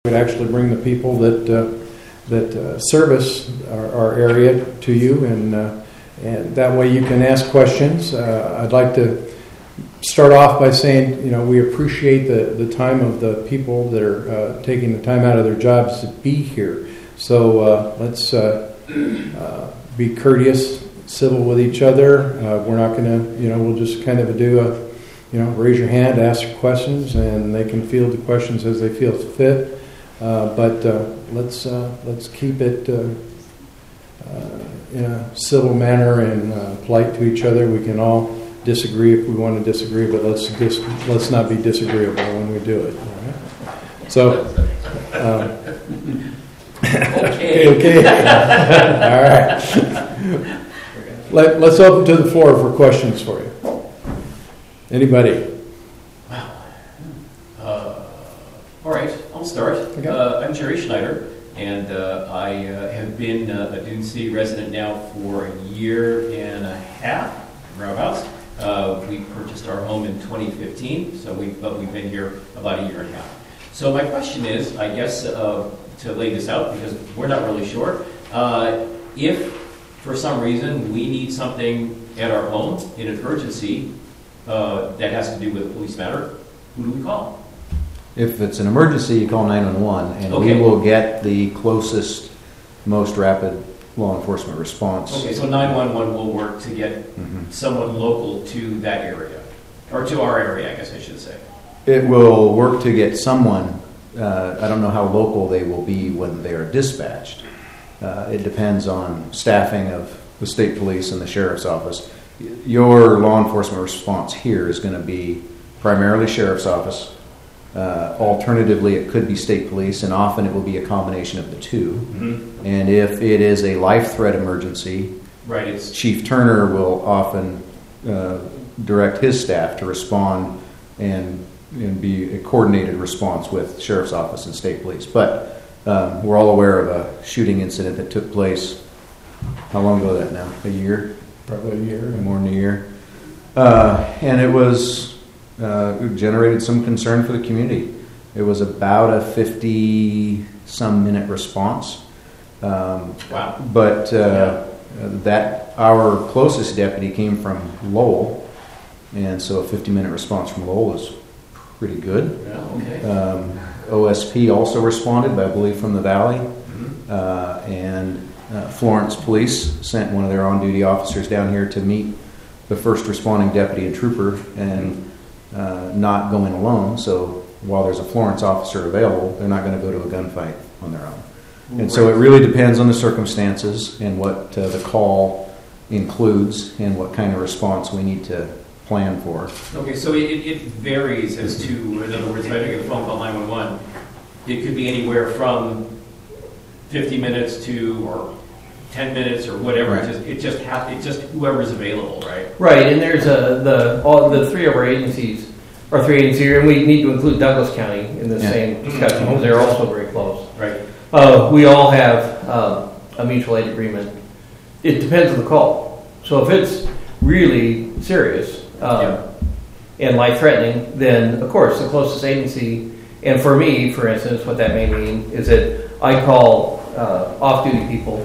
We'd actually bring the people that service our area to you, and that way you can ask questions. I'd like to start off by saying, we appreciate the time of the people that are taking the time out of their jobs to be here. So let's be courteous, civil with each other. We're not going to, we'll just kind of do a, raise your hand, ask questions, and they can field the questions as they feel fit. But let's keep it in a civil manner and polite to each other. We can all disagree if we want to disagree, but let's not be disagreeable when we do it. All right? So, okay. All right. Let's open to the floor for questions for you. Anybody? All right, I'll start. Okay. I'm Jerry Schneider, and I have been a Dune City resident now for a year and a half, roundabouts. We purchased our home in 2015, but we've been here about a year and a half. So my question is, I guess, to lay this out, because we're not really sure, if for some reason we need something at our home in an urgency that has to do with a police matter, who do we call? If it's an emergency, you call 911, and Okay. we will get the closest, most rapid law enforcement response. Okay, so 911 will work to get someone local to that area, or to our area, I guess I should say. It will work to get someone. I don't know how local they will be when they are dispatched. It depends on staffing of the state police and the sheriff's office. Your law enforcement response here is going to be primarily sheriff's office. Alternatively, it could be state police, and often it will be a combination of the two. Mm-hmm. And if it is a life threat emergency, right, Chief Turner will often direct his staff to respond and be a coordinated response with sheriff's office and state police. But we're all aware of a shooting incident that took place. How long ago that now? A year? Probably a year. More than a year. And it was... it generated some concern for the community. It was about a 50-some minute response. Wow. But that our closest deputy came from Lowell, and so a 50-minute response from Lowell is pretty good. Yeah, okay. OSP also responded, I believe, from the Valley. Mm-hmm. And Florence Police sent one of their on-duty officers down here to meet the first responding deputy and trooper, and not going alone. So while there's a Florence officer available, they're not going to go to a gunfight on their own. And so it really depends on the circumstances and what the call includes and what kind of response we need to plan for. Okay, so it varies as to, in other words, if I make a phone call 911, it could be anywhere from 50 minutes to, or 10 minutes or whatever. Right. It just whoever's available, right? Right, and there's the three of our agencies, or three agencies here, and we need to include Douglas County in the same discussion because they're also very close. Right. We all have a mutual aid agreement. It depends on the call. So if it's really serious and life-threatening, then of course the closest agency, and for me, for instance, what that may mean is that I call off-duty people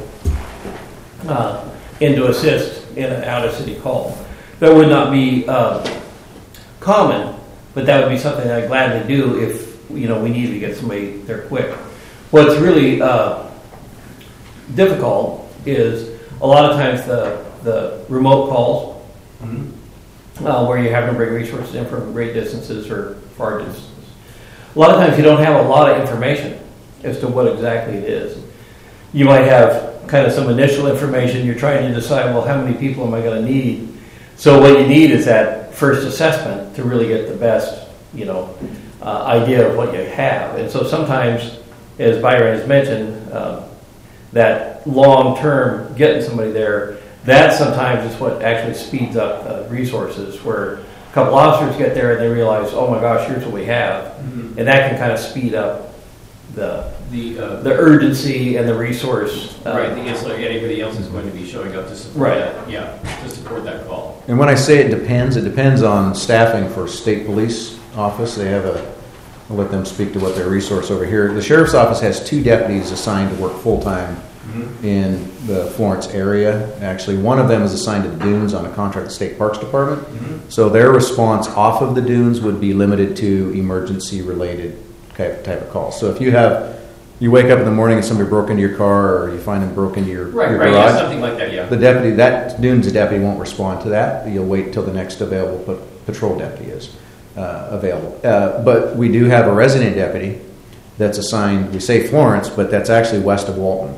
in to assist in an out-of-city call. That would not be common, but that would be something I'd gladly do if we needed to get somebody there quick. What's really difficult is a lot of times the remote calls where you have to bring resources in from great distances or far distances. A lot of times you don't have a lot of information as to what exactly it is. You might have kind of some initial information. You're trying to decide, well, how many people am I going to need? So what you need is that first assessment to really get the best, idea of what you have. And so sometimes, as Byron has mentioned, that long-term getting somebody there, that sometimes is what actually speeds up resources, where a couple officers get there and they realize, oh my gosh, here's what we have. Mm-hmm. And that can kind of speed up the urgency and the resource. Right, anybody else is going to be showing up to support that. Yeah, to support that call. And when I say it depends on staffing for state police office. They have a I'll let them speak to what their resource over here. The sheriff's office has 2 deputies assigned to work full-time in the Florence area. Actually, one of them is assigned to the dunes on a contract with the State Parks Department. So their response off of the dunes would be limited to emergency-related type of calls. So if you wake up in the morning and somebody broke into your car, or you find them broke into your Right, garage, yeah, something like that, yeah. the deputy, that dunes deputy won't respond to that. You'll wait till the next available patrol deputy is available. But we do have a resident deputy that's assigned, we say Florence, but that's actually west of Walton.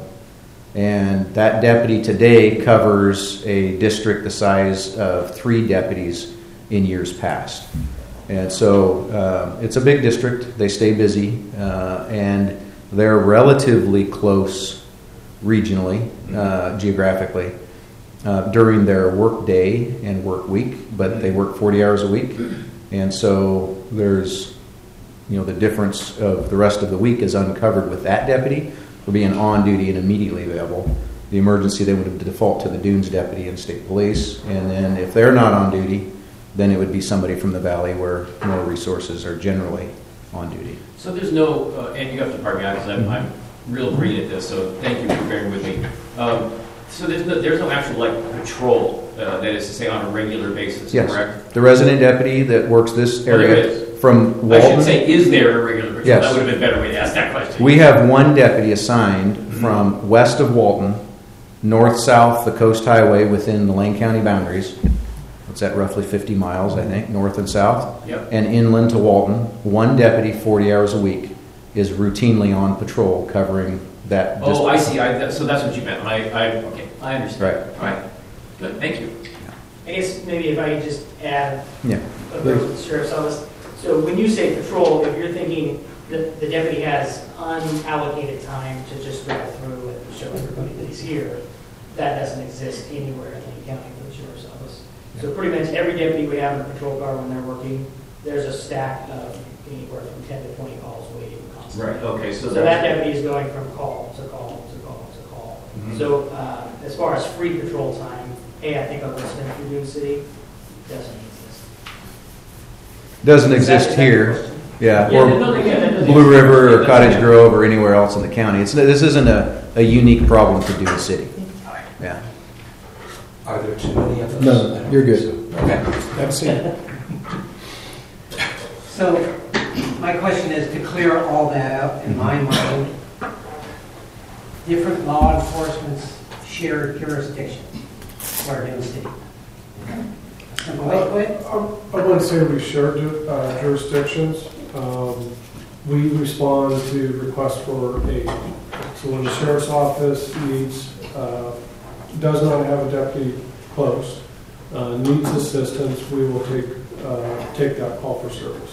And that deputy today covers a district the size of 3 deputies in years past. And so it's a big district. They stay busy, and they're relatively close regionally, geographically, during their work day and work week, but they work 40 hours a week. And so there's, the difference of the rest of the week is uncovered with that deputy for being on duty and immediately available. The emergency, they would default to the dunes deputy and state police. And then if they're not on duty, then it would be somebody from the valley where more resources are generally on duty. So there's no, and you have to pardon me because I'm real green at this, so thank you for bearing with me. So there's no actual patrol, that is to say, on a regular basis, Yes. correct? The resident deputy that works this area there is. from I Walton. should say, is there a regular patrol? Yes. That would have been a better way to ask that question. We have one deputy assigned from west of Walton, north-south the Coast Highway within the Lane County boundaries. What's that, roughly 50 miles, I think, north and south. Yep. And inland to Walton. One deputy, 40 hours a week, is routinely on patrol covering that Oh, I distance. see. So that's what you meant. Okay, I understand. Right. All right. Good. Thank you. I guess maybe if I could just add Yeah. a bit with the sheriff's office. So when you say patrol, if you're thinking that the deputy has unallocated time to just drive through and show everybody that he's here, that doesn't exist anywhere in Lane County for the sheriff's office. So pretty much every deputy we have in a patrol car when they're working, there's a stack of anywhere from 10 to 20 calls waiting constantly. Right. Okay. So So that deputy is going from call to call to call to call. So as far as free patrol time, hey, I think I'll go spend through Dune City, doesn't exist. Doesn't Is that- exist is that your here. question? Yeah. Yeah, Or no, yeah, that doesn't Blue exist. River or That's Cottage okay. Grove or anywhere else in the county. This isn't a unique problem to Dune City. Yeah. Are there too many of us? No, you're good. Okay. That's it. So, my question is to clear all that up in my mind. Different law enforcement's shared jurisdictions for Dune City. Simple way to put it? I wouldn't say we share jurisdictions. We respond to requests for aid. So when the sheriff's office does not have a deputy close, needs assistance, we will take that call for service.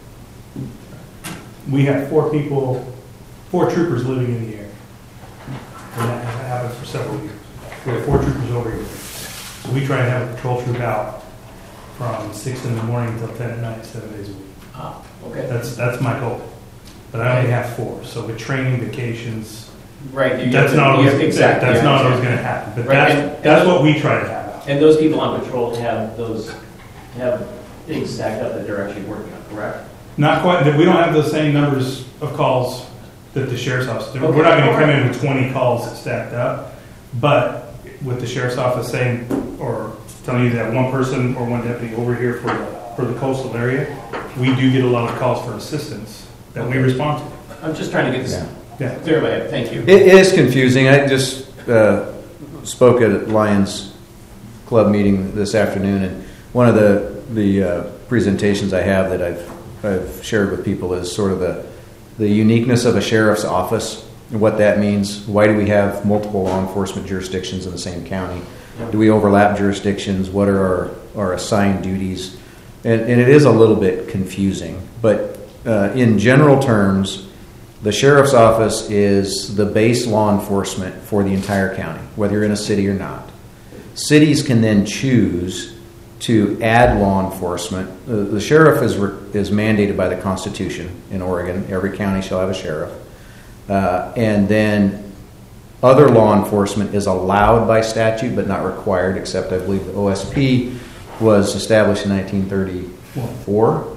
We have 4 troopers living in the area. And that has happened for several years. We have 4 troopers over here. So we try to have a patrol troop out from 6 in the morning until 10 at night, 7 days a week. Ah, okay. That's my goal. But I only have 4. So with training, vacations, Right. you that's have to- not always, exactly. that's yeah, not always exactly. going to happen. But Right, that's what we try to have out. And those people on patrol have things stacked up that they're actually working on, correct? Not quite. We don't have the same numbers of calls that the sheriff's office. Okay. We're not going to come in with 20 calls stacked up, but with the sheriff's office saying or telling you that one person or one deputy over here for the coastal area, we do get a lot of calls for assistance that we respond to. I'm just trying to get this Yeah. clear in my head. Thank you. It is confusing. I just spoke at Lions Club meeting this afternoon, and one of the presentations I have that I've shared with people is sort of the uniqueness of a sheriff's office and what that means. Why do we have multiple law enforcement jurisdictions in the same county? Do we overlap jurisdictions? What are our assigned duties? And it is a little bit confusing, but in general terms, the sheriff's office is the base law enforcement for the entire county, whether you're in a city or not. Cities can then choose to add law enforcement. The sheriff is mandated by the Constitution in Oregon. Every county shall have a sheriff. And then other law enforcement is allowed by statute but not required, except I believe the OSP was established in 1934.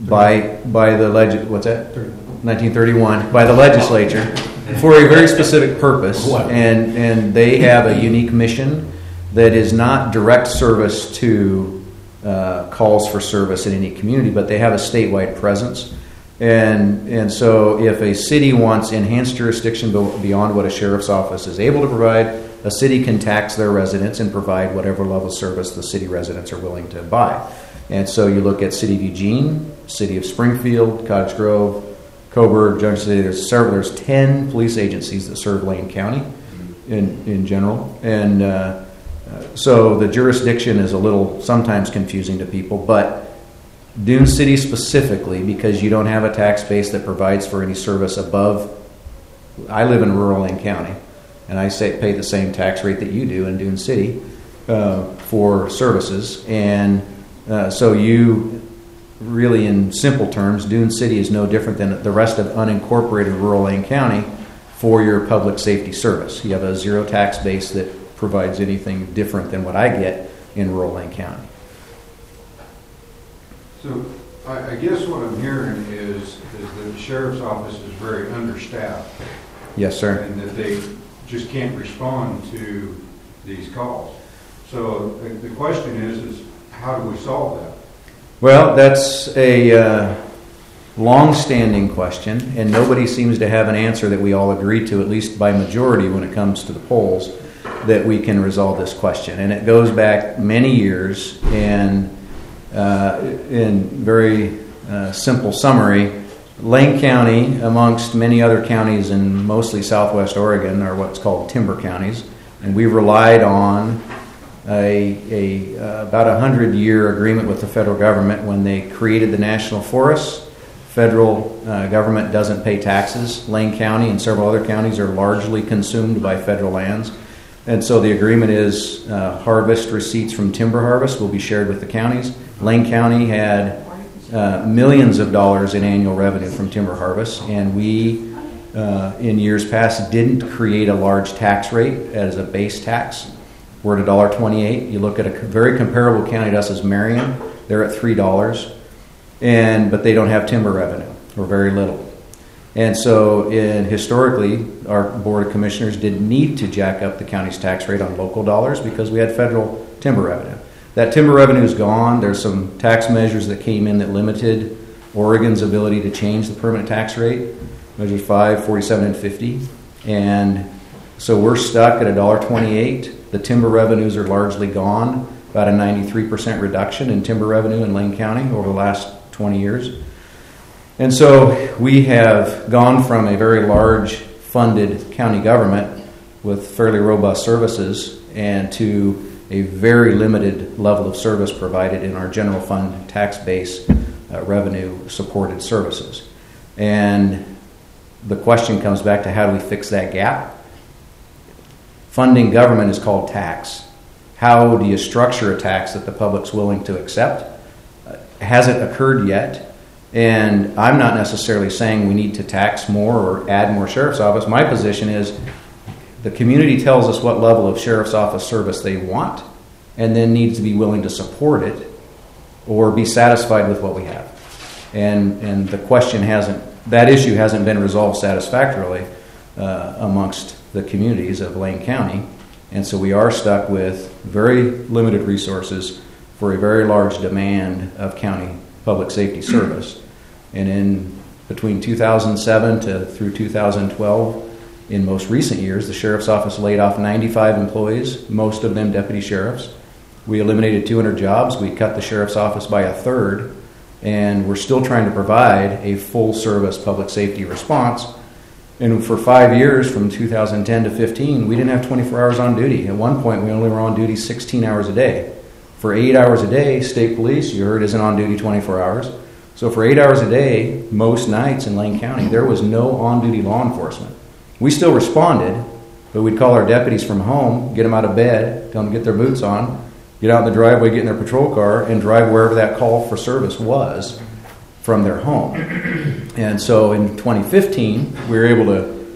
by the what's that? 1931 by the legislature for a very specific purpose, and they have a unique mission that is not direct service to calls for service in any community, but they have a statewide presence. And so if a city wants enhanced jurisdiction beyond what a sheriff's office is able to provide, a city can tax their residents and provide whatever level of service the city residents are willing to buy. And so you look at City of Eugene, City of Springfield, Cottage Grove, Coburg, Junction City. There's 10 police agencies that serve Lane County in general. And so the jurisdiction is a little sometimes confusing to people, but Dune City specifically, because you don't have a tax base that provides for any service above. I live in rural Lane County, and I pay the same tax rate that you do in Dune City for services. And so you really, in simple terms, Dune City is no different than the rest of unincorporated rural Lane County for your public safety service. You have a zero tax base that provides anything different than what I get in rural Lane County. So I guess what I'm hearing is that the sheriff's office is very understaffed. Yes, sir. And that they just can't respond to these calls. So the question is how do we solve that? Well, that's a long-standing question, and nobody seems to have an answer that we all agree to, at least by majority when it comes to the polls, that we can resolve this question. And it goes back many years, and in very simple summary, Lane County, amongst many other counties in mostly southwest Oregon, are what's called timber counties, and we relied on about 100-year agreement with the federal government when they created the national forests. Federal government doesn't pay taxes. Lane County and several other counties are largely consumed by federal lands. And so the agreement is harvest receipts from timber harvest will be shared with the counties. Lane County had millions of dollars in annual revenue from timber harvest, and we, in years past, didn't create a large tax rate as a base tax. We're at $1.28. You look at a very comparable county to us as Marion, they're at $3, but they don't have timber revenue, or very little. And so historically, our Board of Commissioners didn't need to jack up the county's tax rate on local dollars because we had federal timber revenue. That timber revenue is gone. There's some tax measures that came in that limited Oregon's ability to change the permanent tax rate, measures 5, 47, and 50. And so we're stuck at $1.28. The timber revenues are largely gone, about a 93% reduction in timber revenue in Lane County over the last 20 years. And so we have gone from a very large funded county government with fairly robust services and to a very limited level of service provided in our general fund tax base revenue supported services. And the question comes back to how do we fix that gap? Funding government is called tax. How do you structure a tax that the public's willing to accept? Hasn't occurred yet. And I'm not necessarily saying we need to tax more or add more sheriff's office. My position is the community tells us what level of sheriff's office service they want and then needs to be willing to support it or be satisfied with what we have. And the question that issue hasn't been resolved satisfactorily amongst the communities of Lane County. And so we are stuck with very limited resources for a very large demand of county public safety service. And in between 2007 through 2012, in most recent years, the sheriff's office laid off 95 employees, most of them deputy sheriffs. We eliminated 200 jobs. We cut the sheriff's office by a third, and we're still trying to provide a full-service public safety response. And for 5 years, from 2010 to 15, we didn't have 24 hours on duty. At one point, we only were on duty 16 hours a day. For 8 hours a day, state police, you heard, isn't on duty 24 hours. So for 8 hours a day, most nights in Lane County, there was no on-duty law enforcement. We still responded, but we'd call our deputies from home, get them out of bed, tell them to get their boots on, get out in the driveway, get in their patrol car, and drive wherever that call for service was from their home. And so in 2015, we were able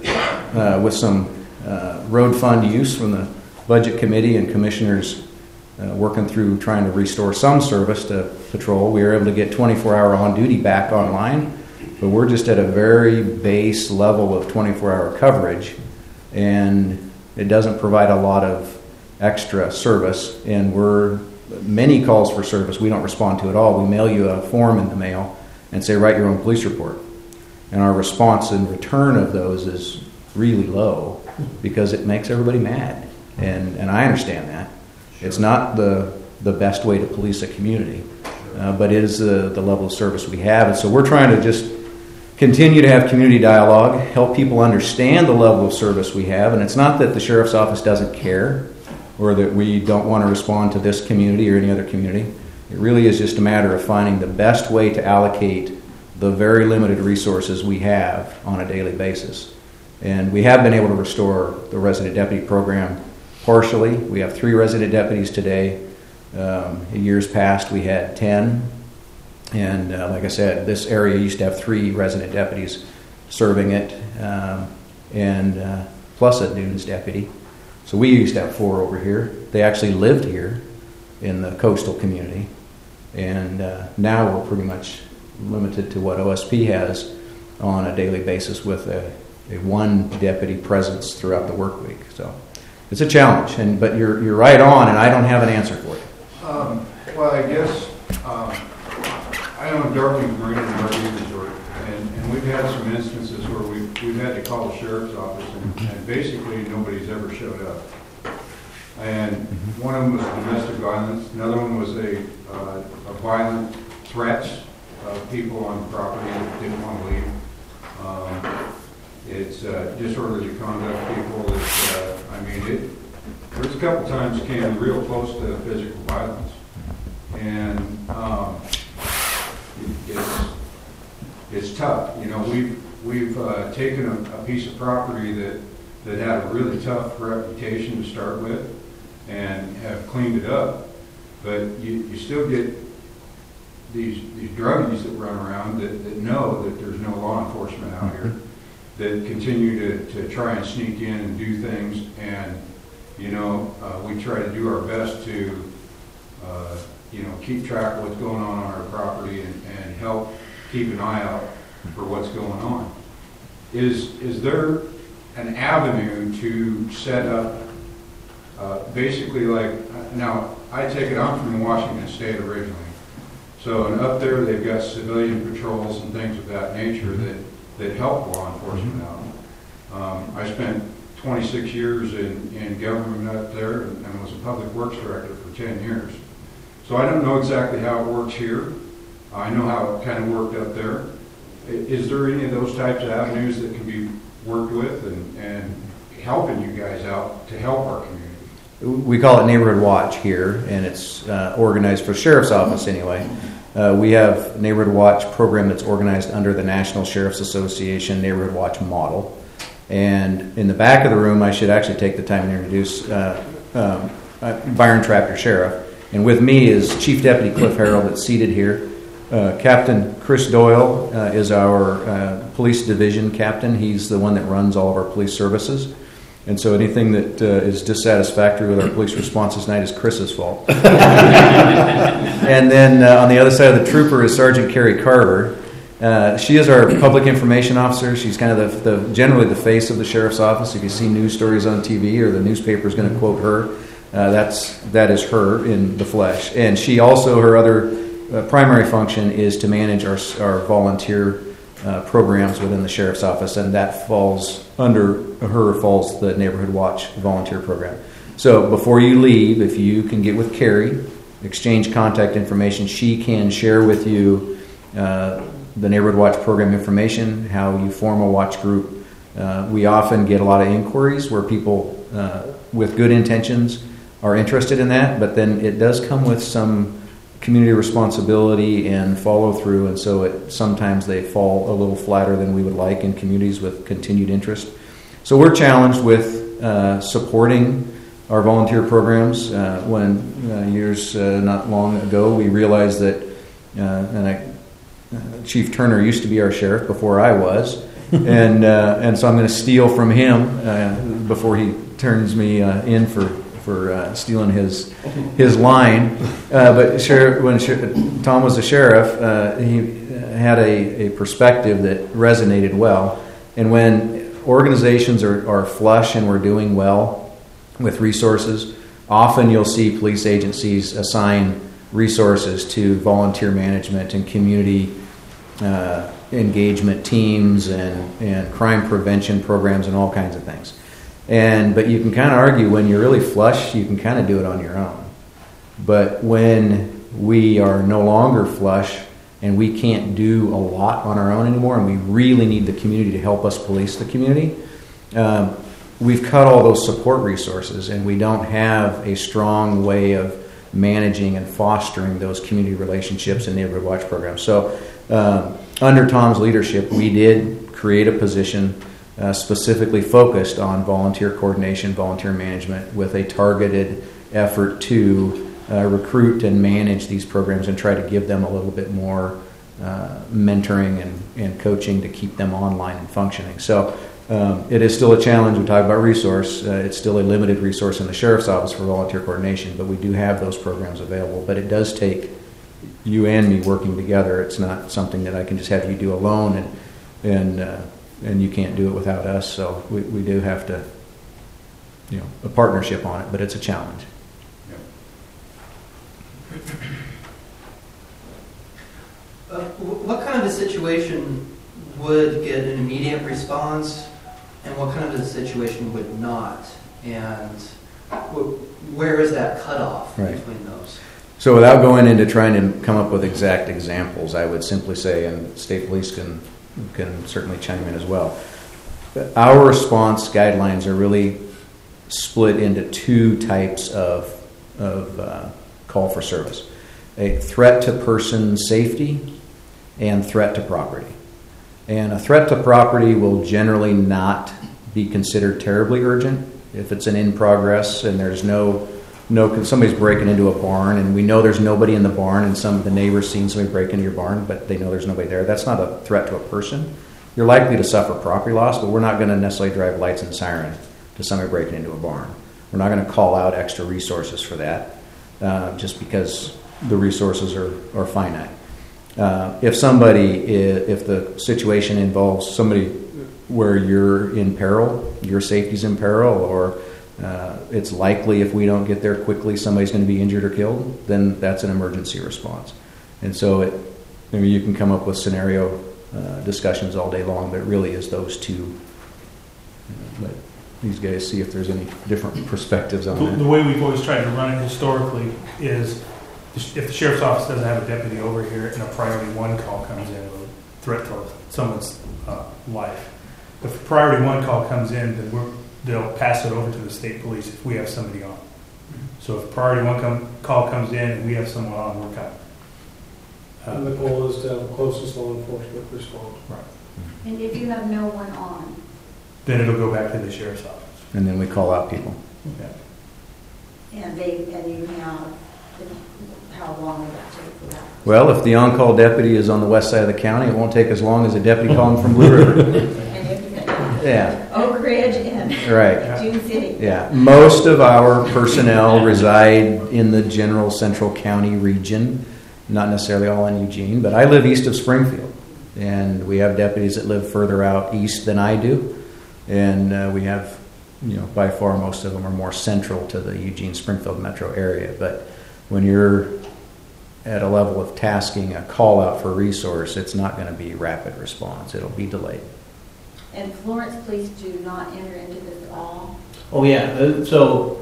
to, with some road fund use from the Budget Committee and Commissioners' working through trying to restore some service to patrol. We were able to get 24-hour on-duty back online, but we're just at a very base level of 24-hour coverage, and it doesn't provide a lot of extra service, and many calls for service we don't respond to at all. We mail you a form in the mail and say, write your own police report. And our response in return of those is really low because it makes everybody mad. And I understand that. It's not the best way to police a community, but it is the level of service we have. And so we're trying to just continue to have community dialogue, help people understand the level of service we have. And it's not that the sheriff's office doesn't care or that we don't want to respond to this community or any other community. It really is just a matter of finding the best way to allocate the very limited resources we have on a daily basis. And we have been able to restore the resident deputy program partially. We have 3 resident deputies today. In years past, we had 10. And like I said, this area used to have 3 resident deputies serving it, and plus a dunes deputy. So we used to have 4 over here. They actually lived here in the coastal community. And now we're pretty much limited to what OSP has on a daily basis with a 1 deputy presence throughout the work week. So it's a challenge, but you're right on, and I don't have an answer for you. Well, I guess I own Darling Marine and RV Resort, and we've had some instances where we've had to call the sheriff's office, and basically nobody's ever showed up. And one of them was domestic violence, another one was a violent threats of people on the property that didn't want to leave. It's disorderly conduct people that, there's a couple times it came real close to physical violence. And it's tough. We've taken a piece of property that had a really tough reputation to start with and have cleaned it up, but you still get these druggies that run around that know that there's no law enforcement out here, that continue to try and sneak in and do things, and we try to do our best to keep track of what's going on our property and help keep an eye out for what's going on. Is there an avenue to set up basically now I take it I'm from Washington State originally, so and up there they've got civilian patrols and things of that nature that help law enforcement out. I spent 26 years in government up there and was a public works director for 10 years. So I don't know exactly how it works here. I know how it kind of worked up there. Is there any of those types of avenues that can be worked with and helping you guys out to help our community? We call it Neighborhood Watch here, and it's organized for the Sheriff's Office anyway. We have Neighborhood Watch program that's organized under the National Sheriff's Association Neighborhood Watch model. And in the back of the room, I should actually take the time to introduce Byron Trapter Sheriff. And with me is Chief Deputy Cliff Harrell that's seated here. Captain Chris Doyle is our police division captain. He's the one that runs all of our police services. And so anything that is dissatisfactory with our police responses tonight is Chris's fault. And then on the other side of the trooper is Sergeant Carrie Carver. She is our public information officer. She's kind of generally the face of the sheriff's office. If you see news stories on TV or the newspaper is going to quote her, that is her in the flesh. And she also, her other primary function is to manage our volunteer programs within the sheriff's office, and that falls under her falls the Neighborhood Watch volunteer program. So before you leave, if you can get with Carrie, exchange contact information, she can share with you the Neighborhood Watch program information, how you form a watch group. We often get a lot of inquiries where people with good intentions are interested in that, but then it does come with some community responsibility and follow through, and so sometimes they fall a little flatter than we would like in communities with continued interest. So we're challenged with supporting our volunteer programs. When years not long ago, we realized that, Chief Turner used to be our sheriff before I was, and so I'm going to steal from him before he turns me in for for stealing his line. But when Tom was the sheriff, he had a perspective that resonated well. And when organizations are flush and we're doing well with resources, often you'll see police agencies assign resources to volunteer management and community engagement teams and crime prevention programs and all kinds of things. But you can kind of argue when you're really flush, you can kind of do it on your own. But when we are no longer flush and we can't do a lot on our own anymore and we really need the community to help us police the community, we've cut all those support resources and we don't have a strong way of managing and fostering those community relationships and neighborhood watch programs. So under Tom's leadership, we did create a position specifically focused on volunteer coordination, volunteer management, with a targeted effort to recruit and manage these programs and try to give them a little bit more mentoring and coaching to keep them online and functioning. So it is still a challenge. We talk about resource. It's still a limited resource in the sheriff's office for volunteer coordination, but we do have those programs available. But it does take you and me working together. It's not something that I can just have you do alone, and you can't do it without us. So we do have to, a partnership on it, but it's a challenge. What kind of a situation would get an immediate response, and what kind of a situation would not? And where is that cutoff between those? So without going into trying to come up with exact examples, I would simply say, and state police can certainly chime in as well, our response guidelines are really split into two types of call for service: a threat to person safety and threat to property. And a threat to property will generally not be considered terribly urgent if it's an in progress and there's no somebody's breaking into a barn and we know there's nobody in the barn, and some of the neighbors seen somebody break into your barn, but they know there's nobody there. That's not a threat to a person. You're likely to suffer property loss, but we're not going to necessarily drive lights and sirens to somebody breaking into a barn. We're not going to call out extra resources for that, just because the resources are finite. If the situation involves somebody where you're in peril, your safety's in peril, or it's likely if we don't get there quickly somebody's going to be injured or killed, then that's an emergency response. And so you can come up with scenario discussions all day long, but it really is those two. Let these guys see if there's any different perspectives on that. The way we've always tried to run it historically is if the sheriff's office doesn't have a deputy over here and a priority one call comes in, or a threat to someone's life, if a priority one call comes in, then they'll pass it over to the state police if we have somebody on. So if a priority one call comes in and we have someone on, we're coming. And the goal is to have the closest law enforcement respond. Right. And if you have no one on, then it'll go back to the sheriff's office. And then we call out people. Okay. and you have, how long will that take for that? Well, if the on-call deputy is on the west side of the county, it won't take as long as a deputy calling from Blue River. Yeah. Oak Ridge and Right. Dune City. Yeah. Most of our personnel reside in the general central county region, not necessarily all in Eugene, but I live east of Springfield, and we have deputies that live further out east than I do, and we have, by far most of them are more central to the Eugene-Springfield metro area. But when you're at a level of tasking a call out for a resource, it's not going to be rapid response. It'll be delayed. And Florence police do not enter into this at all? Oh, yeah. So,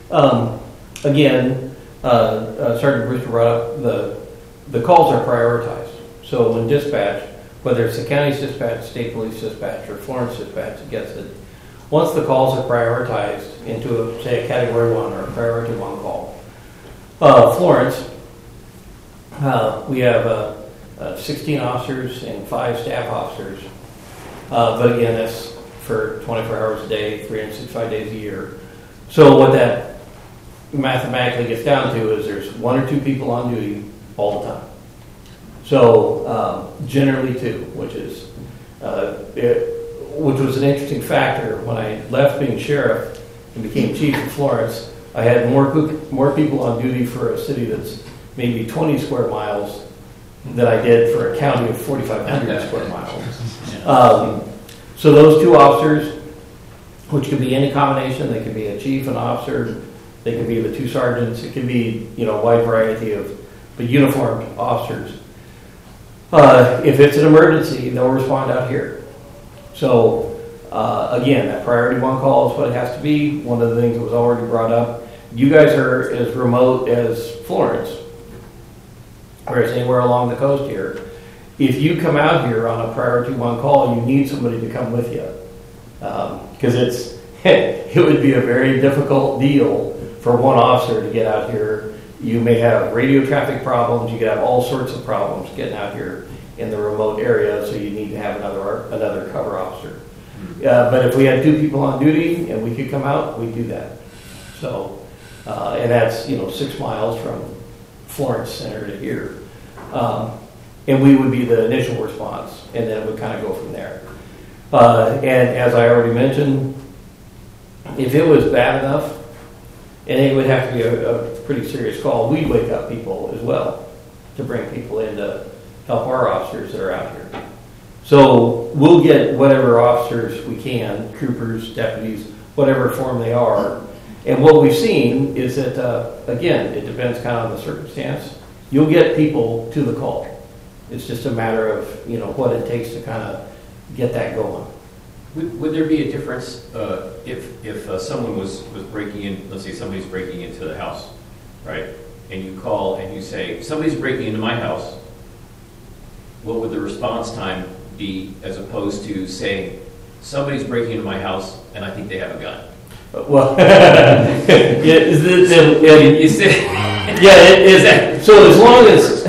again, Sergeant Brewster brought up the calls are prioritized. So when dispatch, whether it's the county's dispatch, state police dispatch, or Florence dispatch gets it, once the calls are prioritized into, say, a Category 1 or a Priority 1 call, Florence, we have 16 officers and 5 staff officers. But again, that's for 24 hours a day, 365 days a year. So what that mathematically gets down to is there's 1 or 2 people on duty all the time. So generally 2, which was an interesting factor. When I left being sheriff and became chief of Florence, I had more people on duty for a city that's maybe 20 square miles than I did for a county of 4,500 square miles. So those 2 officers, which could be any combination, they could be a chief, an officer, they could be the 2 sergeants, it could be, a wide variety of uniformed officers. If it's an emergency, they'll respond out here. So, again, that priority 1 call is what it has to be. One of the things that was already brought up, you guys are as remote as Florence, or as anywhere along the coast here. If you come out here on a priority 1 call, you need somebody to come with you. Because it would be a very difficult deal for 1 officer to get out here. You may have radio traffic problems, you could have all sorts of problems getting out here in the remote area, so you need to have another cover officer. But if we had 2 people on duty and we could come out, we'd do that. So, and that's 6 miles from Florence Center to here. And we would be the initial response, and then it would kind of go from there. And as I already mentioned, if it was bad enough, and it would have to be a pretty serious call, we'd wake up people as well to bring people in to help our officers that are out here. So we'll get whatever officers we can, troopers, deputies, whatever form they are. And what we've seen is that, again, it depends kind of on the circumstance. You'll get people to the call. It's just a matter of, what it takes to kind of get that going. Would there be a difference if someone was breaking in, let's say somebody's breaking into the house, right? And you call and you say, somebody's breaking into my house. What would the response time be as opposed to saying, somebody's breaking into my house and I think they have a gun? Well, so as long as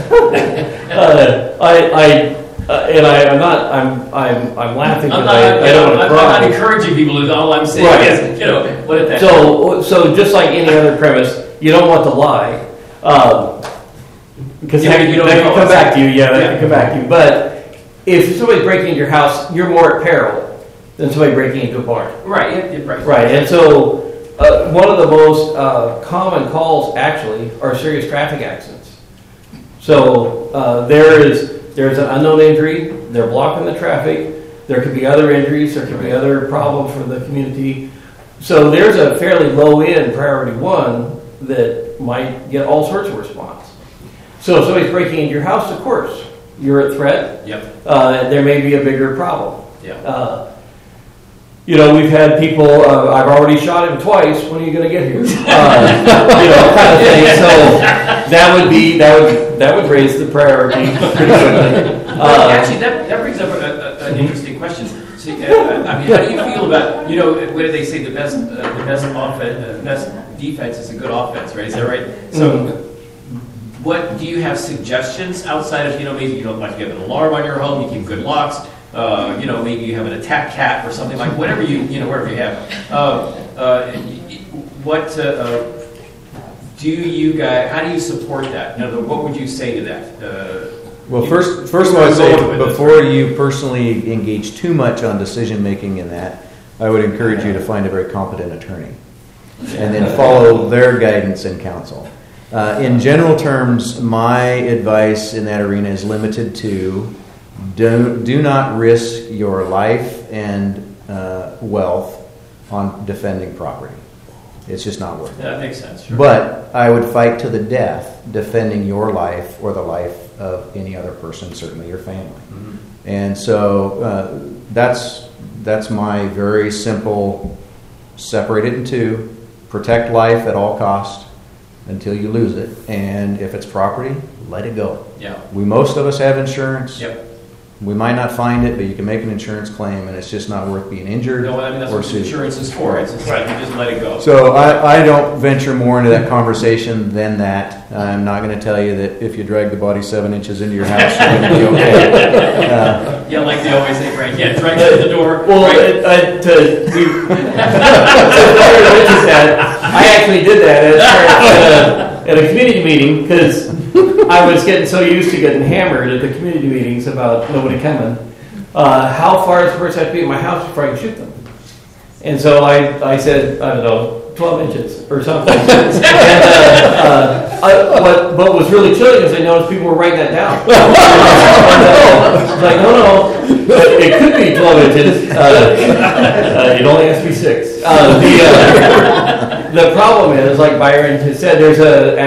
I'm laughing because I don't want to cry. I'm not encouraging people. Is all I'm saying. Right. What if that? So just like any other premise, you don't want to lie, because that can come back to you. Yeah, that can come back to you. But if somebody's breaking into your house, you're more at peril than somebody breaking into a barn. Right. Right. And so one of the most common calls actually are serious traffic accidents. So there's an unknown injury. They're blocking the traffic. There could be other injuries. There could be other problems for the community. So there's a fairly low-end priority 1 that might get all sorts of response. So if somebody's breaking into your house, of course, you're at threat. Yep. There may be a bigger problem. Yeah. We've had people, I've already shot him twice, when are you going to get here? Kind of thing. So that would raise the priority pretty quickly. Actually, that brings up an interesting question. See, how do you feel about, what do they say, the best offense, the best defense is a good offense, right? Is that right? So, what do you have suggestions outside of, maybe you don't like you have an alarm on your home, you keep good locks, maybe you have an attack cat or something like whatever wherever you have. What do you guys? How do you support that? In other words, what would you say to that? Well, first of all, I'd say before you personally engage too much on decision making in that, I would encourage you to find a very competent attorney, and then follow their guidance and counsel. In general terms, my advice in that arena is limited to do not risk your life and wealth on defending property. It's just not worth it. That makes sense. Sure. But I would fight to the death defending your life or the life of any other person, certainly your family. Mm-hmm. And so that's my very simple, separate it in 2, protect life at all cost until you lose it, and if it's property, let it go. Yeah. Most of us have insurance. Yep. We might not find it, but you can make an insurance claim, and it's just not worth being injured. No, I mean, that's or what sued. insurance is for. It's right. You just let it go. So I don't venture more into that conversation than that. I'm not going to tell you that if you drag the body 7 inches into your house, you're going to be okay. Yeah, like they always say, right? Yeah, drag it to the door. Well, right. I actually did that at a community meeting because I was getting so used to getting hammered at the community meetings about nobody coming. How far does the person have to be in my house before I can shoot them? And so I said, I don't know, 12 inches or something. And, what was really chilling is I noticed people were writing that down. It's like, no, it could be 12 inches. It only has to be 6. The problem is, like Byron has said, there's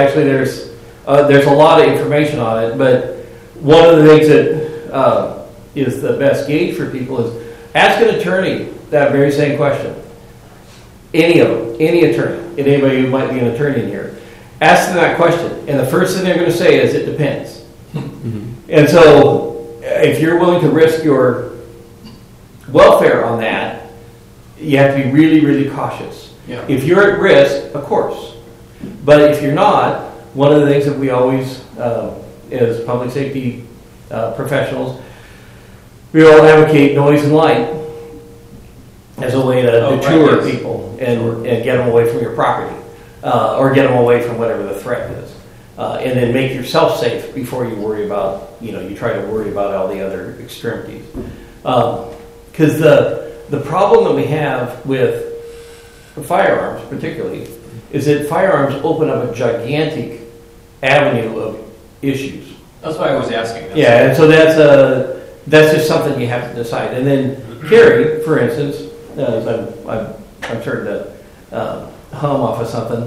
a lot of information on it, but one of the things that is the best gauge for people is ask an attorney that very same question. Any of them, any attorney, and anybody who might be an attorney in here, ask them that question, and the first thing they're going to say is, it depends. And so, if you're willing to risk your welfare on that, you have to be really, really cautious. Yeah. If you're at risk, of course. But if you're not, one of the things that we always, as public safety professionals, we all advocate noise and light as a way to deter people and get them away from your property, or get them away from whatever the threat is, and then make yourself safe before you worry about, you try to worry about all the other extremities. Because the problem that we have with firearms, particularly, is that firearms open up a gigantic avenue of issues. That's why I was asking. Yeah, and so that's just something you have to decide. And then carry, for instance, I'm starting to hum off of something.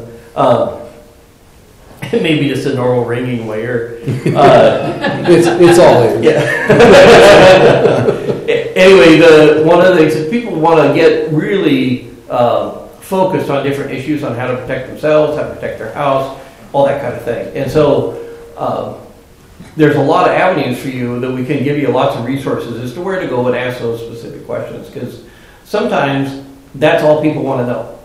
Maybe just a normal ringing way, or it's all there. Yeah. Anyway, one of the things is people want to get really focused on different issues on how to protect themselves, how to protect their house, all that kind of thing. And so there's a lot of avenues for you that we can give you lots of resources as to where to go and ask those specific questions, because sometimes that's all people want to know.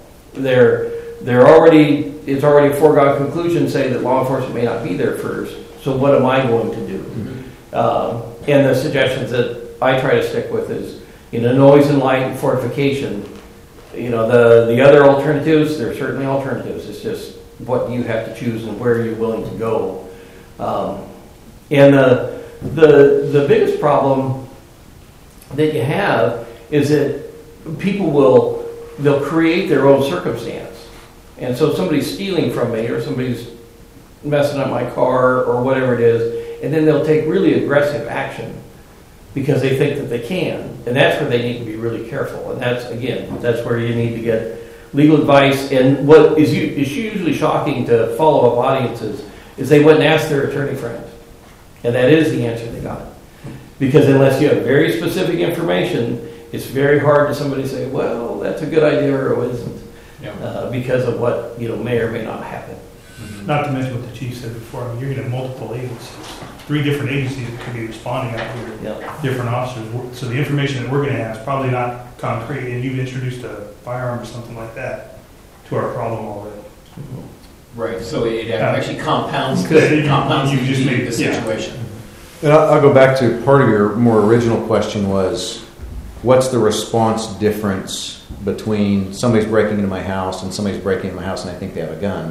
It's already a foregone conclusion saying that law enforcement may not be there first, so what am I going to do? Mm-hmm. And the suggestions that I try to stick with is, noise and light and fortification. The other alternatives, there are certainly alternatives. It's just what you have to choose and where you're willing to go. And the biggest problem that you have is that people they'll create their own circumstance. And so somebody's stealing from me, or somebody's messing up my car, or whatever it is, and then they'll take really aggressive action because they think that they can. And that's where they need to be really careful. And that's where you need to get legal advice. And what is usually shocking to follow-up audiences is they went and asked their attorney friend. And that is the answer they got. Because unless you have very specific information, it's very hard to somebody to say, well, that's a good idea or it isn't. Yeah. Because of what may or may not happen. Mm-hmm. Not to mention what the chief said before, you're going to have multiple agencies. 3 different agencies that could be responding out here, different officers. So the information that we're going to have is probably not concrete, and you've introduced a firearm or something like that to our problem already. Mm-hmm. Right, so it actually compounds the situation. And I'll go back to part of your more original question was, what's the response difference between somebody's breaking into my house and somebody's breaking into my house and I think they have a gun?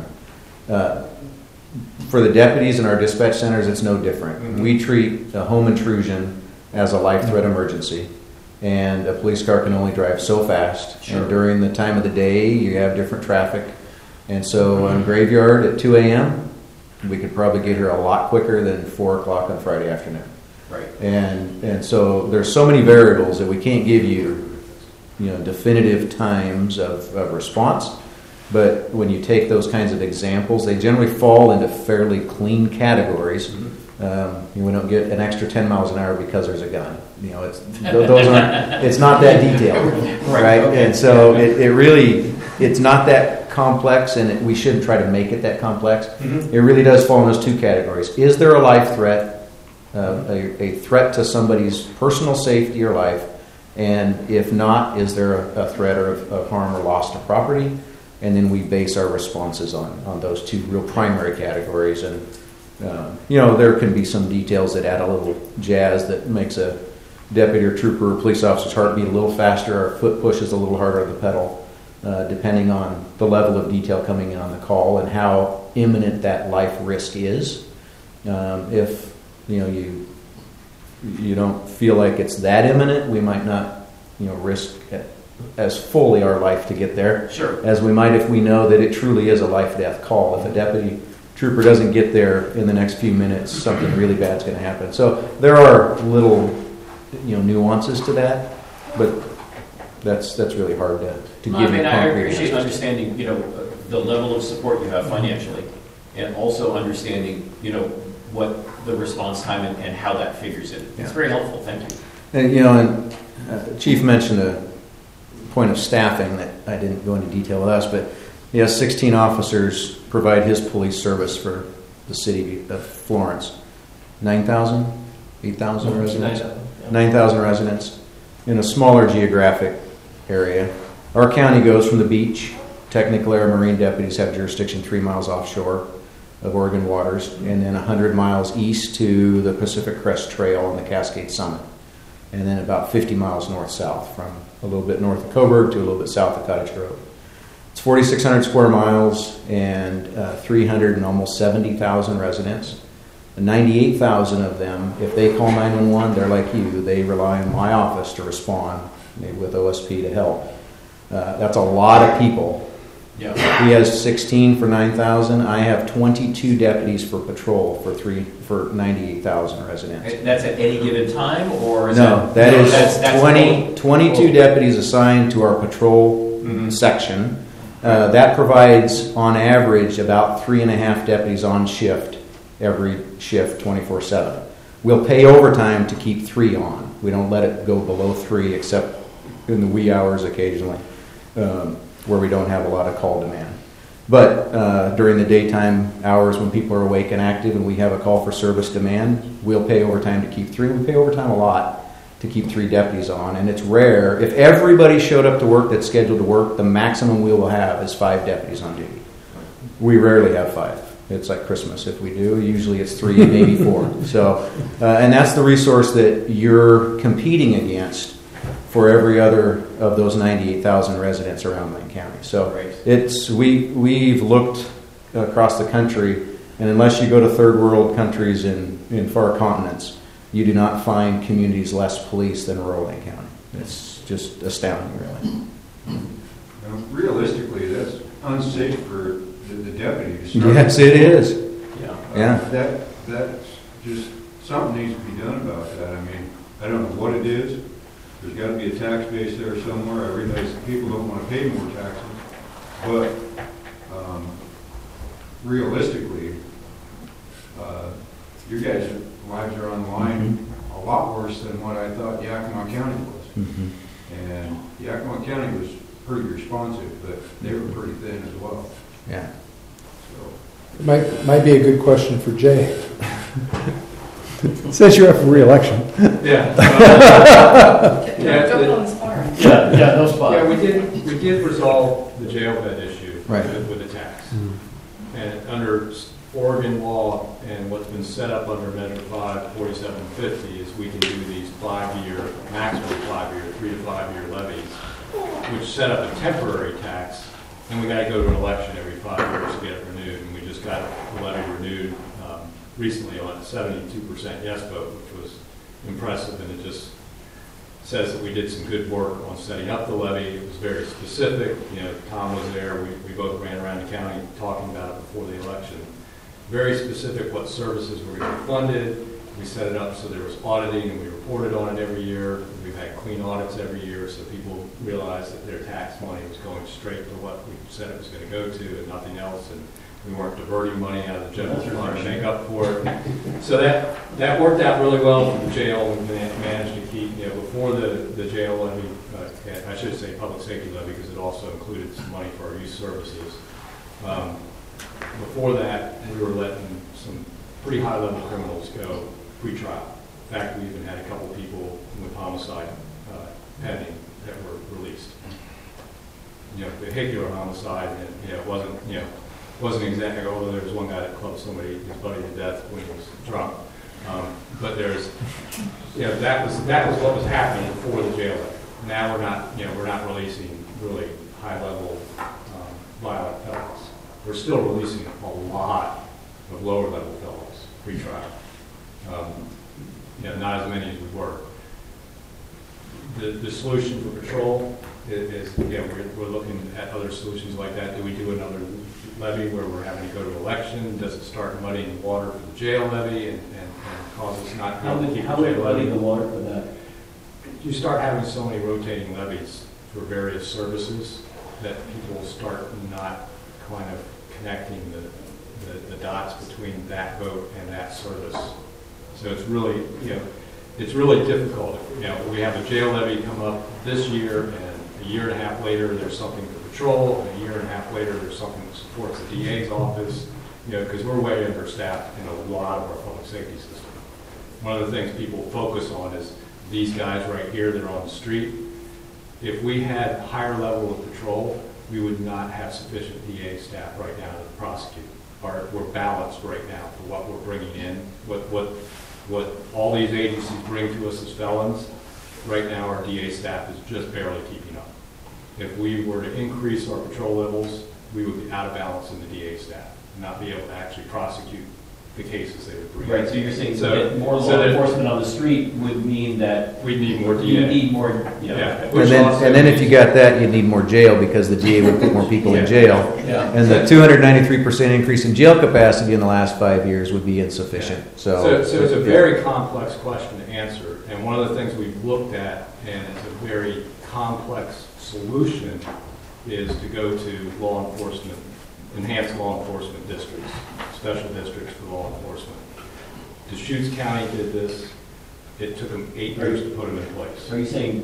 For the deputies in our dispatch centers, it's no different. Mm-hmm. We treat a home intrusion as a life threat emergency, and a police car can only drive so fast. Sure. And during the time of the day, you have different traffic. And so on Graveyard at 2 a.m., we could probably get here a lot quicker than 4 o'clock on Friday afternoon. Right. And so there's so many variables that we can't give you, definitive times of response. But when you take those kinds of examples, they generally fall into fairly clean categories. Mm-hmm. We don't get an extra 10 miles an hour because there's a gun. It's not that detailed, right? Okay. And so it's not that complex, and we shouldn't try to make it that complex. Mm-hmm. It really does fall in those 2 categories. Is there a life threat, a threat to somebody's personal safety or life? And if not, is there a threat of harm or loss to property? And then we base our responses on those 2 real primary categories. And, there can be some details that add a little jazz that makes a deputy or trooper or police officer's heart beat a little faster. Our foot pushes a little harder on the pedal, depending on the level of detail coming in on the call and how imminent that life risk is. If, you don't feel like it's that imminent, we might not, risk as fully our life to get there Sure. as we might if we know that it truly is a life-death call. If a deputy trooper doesn't get there in the next few minutes, something really bad's going to happen. So there are little, nuances to that, but that's really hard to give you I concrete appreciate answers. understanding, the level of support you have financially, and also understanding, what the response time and how that figures in. It's Yeah. very helpful. Thank you. And Chief mentioned a point of staffing that I didn't go into detail with us, but he has 16 officers provide his police service for the city of Florence. 9,000, 8,000 residents. 9,000 residents in a smaller geographic area. Our county goes from the beach. Technical Air Marine deputies have jurisdiction 3 miles offshore of Oregon waters, and then 100 miles east to the Pacific Crest Trail and the Cascade Summit, and then about 50 miles north-south, from a little bit north of Coburg to a little bit south of Cottage Grove. It's 4,600 square miles and 300 and almost 70,000 residents. 98,000 of them, if they call 911, they're like you. They rely on my office to respond, maybe with OSP to help. That's a lot of people. Yeah. He has 16 for 9,000. I have 22 deputies for patrol for 98,000 residents. That's at any given time, or is No, that is that's 22 deputies assigned to our patrol section. That provides, on average, about 3.5 deputies on shift every shift, 24/7. We'll pay overtime to keep 3 on. We don't let it go below 3, except in the wee hours occasionally, where we don't have a lot of call demand. But during the daytime hours when people are awake and active and we have a call for service demand, we'll pay overtime to keep 3. We pay overtime a lot to keep 3 deputies on, and it's rare. If everybody showed up to work that's scheduled to work, the maximum we will have is 5 deputies on duty. We rarely have 5. It's like Christmas if we do. Usually it's 3, maybe 4. So, and that's the resource that you're competing against for every other of those 98,000 residents around Lane County. So we've looked across the country, and unless you go to third world countries in far continents, you do not find communities less police than rural Lane County. It's just astounding, really. Realistically, that's unsafe for the deputy to start. Yes, it is. Yeah. That's just, something needs to be done about that. I mean, I don't know what it is. There's got to be a tax base there somewhere. I realize that people don't want to pay more taxes, but realistically, your guys' lives are on the line a lot worse than what I thought Yakima County was. And Yakima County was pretty responsive, but they were pretty thin as well. Yeah. So Might be a good question for Jay. Since you're up for re-election. yeah. Jump on the spot. Yeah, no spot. Yeah, we did resolve the jail bed issue Right. with the tax. And under Oregon law and what's been set up under Measure 54750 is we can do these 5-year, maximum 5-year, 3 to 5-year levies, which set up a temporary tax, and we got to go to an election every 5 years to get it renewed. And we just got the levy renewed recently on a 72% yes vote, which was impressive, and it just says that we did some good work on setting up the levy. It was very specific. Tom was there. We both ran around the county talking about it before the election. Very specific what services were going to be funded. We set it up so there was auditing, and we reported on it every year. We've had clean audits every year, so people realized that their tax money was going straight to what we said it was going to go to and nothing else. And we weren't diverting money out of the general fund to make up for it. So that worked out really well for the jail. We managed to keep, before the jail levy, I should say public safety levy, because it also included some money for our youth services. Before that, we were letting some pretty high-level criminals go pre-trial. In fact, we even had a couple people with homicide pending that were released. Vehicular homicide, and it wasn't exactly, although there was one guy that clubbed somebody, his buddy, to death when he was drunk. But there's, that was what was happening before the jail levy. Now we're not releasing really high-level violent felons. We're still releasing a lot of lower-level felons pre-trial. Not as many as we were. The solution for patrol we're looking at other solutions like that. Do we do another levy where we're having to go to election? Does it start muddying the water for the jail levy and cause us not to keep the jail levy? The water for that? You start having so many rotating levies for various services that people start not kind of connecting the dots between that vote and that service. So it's really, it's really difficult. We have a jail levy come up this year, and a year and a half later there's something for patrol, and a year and a half later there's something that supports the DA's office, because we're way understaffed in a lot of our public safety system. One of the things people focus on is these guys right here that are on the street. If we had higher level of patrol, we would not have sufficient DA staff right now to prosecute. We're balanced right now for what we're bringing in, what all these agencies bring to us as felons. Right now, our DA staff is just barely keeping up. If we were to increase our patrol levels, we would be out of balance in the DA staff and not be able to actually prosecute the cases they would bring. Right, so you're saying more law enforcement on the street would mean that we'd need more DA. You need more, And then if you got that, you'd need more jail because the DA would put more people in jail. Yeah. And the 293% increase in jail capacity in the last 5 years would be insufficient. So it's a very complex question to answer. And one of the things we've looked at, and it's a very complex solution, is to go to law enforcement, enhanced law enforcement districts, special districts for law enforcement. Deschutes County did this. It took them 8 years to put them in place. Are you saying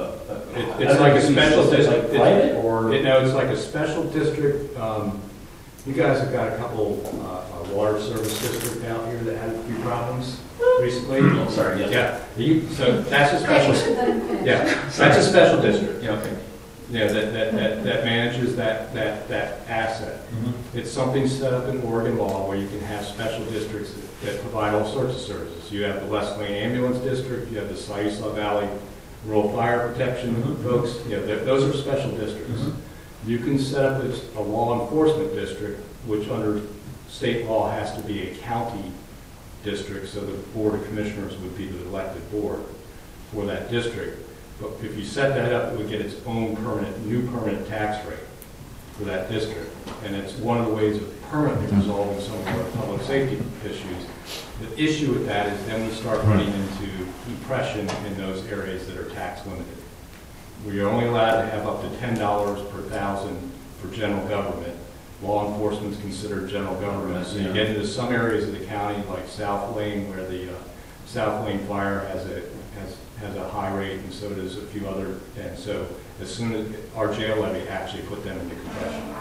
it's like a special district? Like private or no, it's like a special district. You guys have got a couple water service district out here that had a few problems recently. Oh, sorry. Yes. Yeah. So that's a special. Yeah, that's a special district. Yeah. Okay. Yeah, that manages that asset. Mm-hmm. It's something set up in Oregon law where you can have special districts that provide all sorts of services. You have the West Lane Ambulance District, you have the Siuslaw Valley Rural Fire Protection folks. Those are special districts. Mm-hmm. You can set up a law enforcement district, which under state law has to be a county district, so the Board of Commissioners would be the elected board for that district. But if you set that up, it would get its own new permanent tax rate for that district. And it's one of the ways of permanently resolving some of our public safety issues. The issue with that is then we start running into depression in those areas that are tax limited. We are only allowed to have up to $10 per thousand for general government. Law enforcement is considered general government. So you get into some areas of the county, like South Lane, where the South Lane Fire has a high rate, and so does a few other. And so as soon as our jail levy actually put them into compression.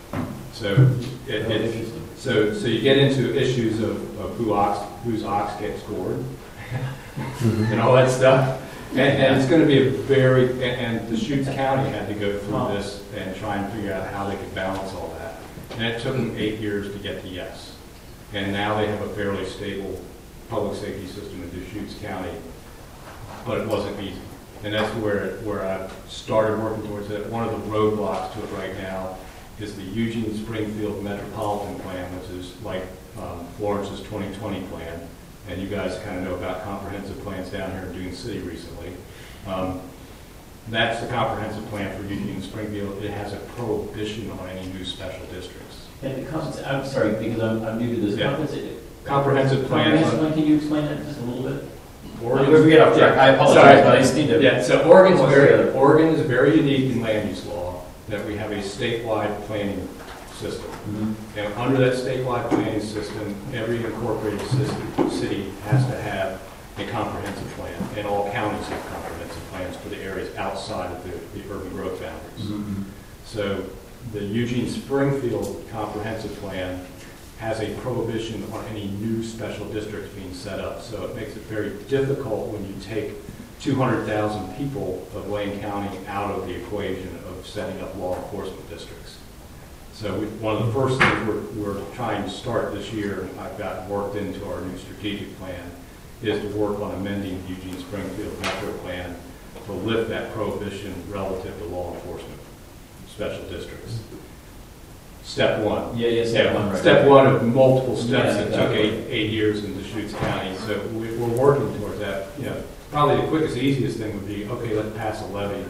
So so you get into issues of whose ox gets gored and all that stuff. And it's going to be and Deschutes County had to go through this and try and figure out how they could balance all that. And it took them 8 years to get to yes. And now they have a fairly stable public safety system in Deschutes County, but it wasn't easy. And that's where I started working towards it. One of the roadblocks to it right now is the Eugene Springfield Metropolitan Plan, which is like Florence's 2020 plan. And you guys kind of know about comprehensive plans down here in Dune City recently. That's the comprehensive plan for Eugene Springfield. It has a prohibition on any new special districts. And I'm sorry, because I'm new to this. Yeah. Comprehensive plan. Can you explain that just a little bit? We get off track. I apologize, but I just need to. Yeah, so Oregon is very unique in land use law that we have a statewide planning system. Mm-hmm. And under that statewide planning system, every incorporated city has to have a comprehensive plan, and all counties have comprehensive plans for the areas outside of the urban growth boundaries. Mm-hmm. So the Eugene Springfield comprehensive plan has a prohibition on any new special districts being set up. So it makes it very difficult when you take 200,000 people of Lane County out of the equation of setting up law enforcement districts. So one of the first things we're trying to start this year, and I've got worked into our new strategic plan, is to work on amending the Eugene Springfield Metro Plan to lift that prohibition relative to law enforcement special districts. Step one. Step one. Right. Step one of multiple steps that took eight years in Deschutes County. So we're working towards that. Probably the quickest, easiest thing would be, okay, let's pass a levy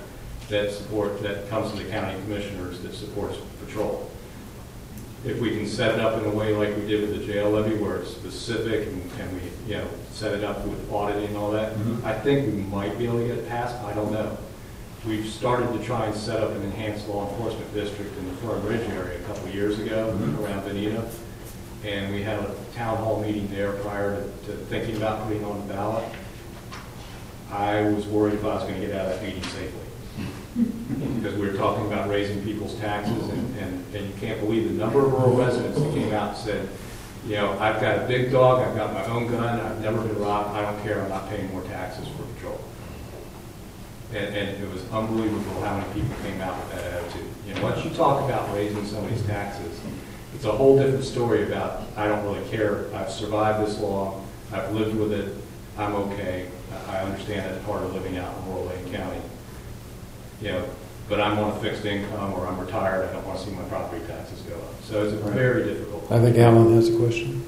that comes to the county commissioners that supports patrol. If we can set it up in a way like we did with the jail levy, where it's specific and we set it up with auditing and all that, I think we might be able to get it passed. I don't know. We've started to try and set up an enhanced law enforcement district in the Fern Ridge area a couple of years ago around Bonita, and we had a town hall meeting there prior to thinking about putting on the ballot. I was worried if I was going to get out of that meeting safely. Because we were talking about raising people's taxes, and you can't believe the number of rural residents that came out and said, I've got a big dog, I've got my own gun, I've never been robbed, I don't care, I'm not paying more taxes for patrol. And it was unbelievable how many people came out with that attitude. Once you talk about raising somebody's taxes, it's a whole different story about, I don't really care, I've survived this long, I've lived with it, I'm okay, I understand it's part of living out in rural Lane County. But I'm on a fixed income, or I'm retired, I don't want to see my property taxes go up. So it's very difficult. I think Alan has a question.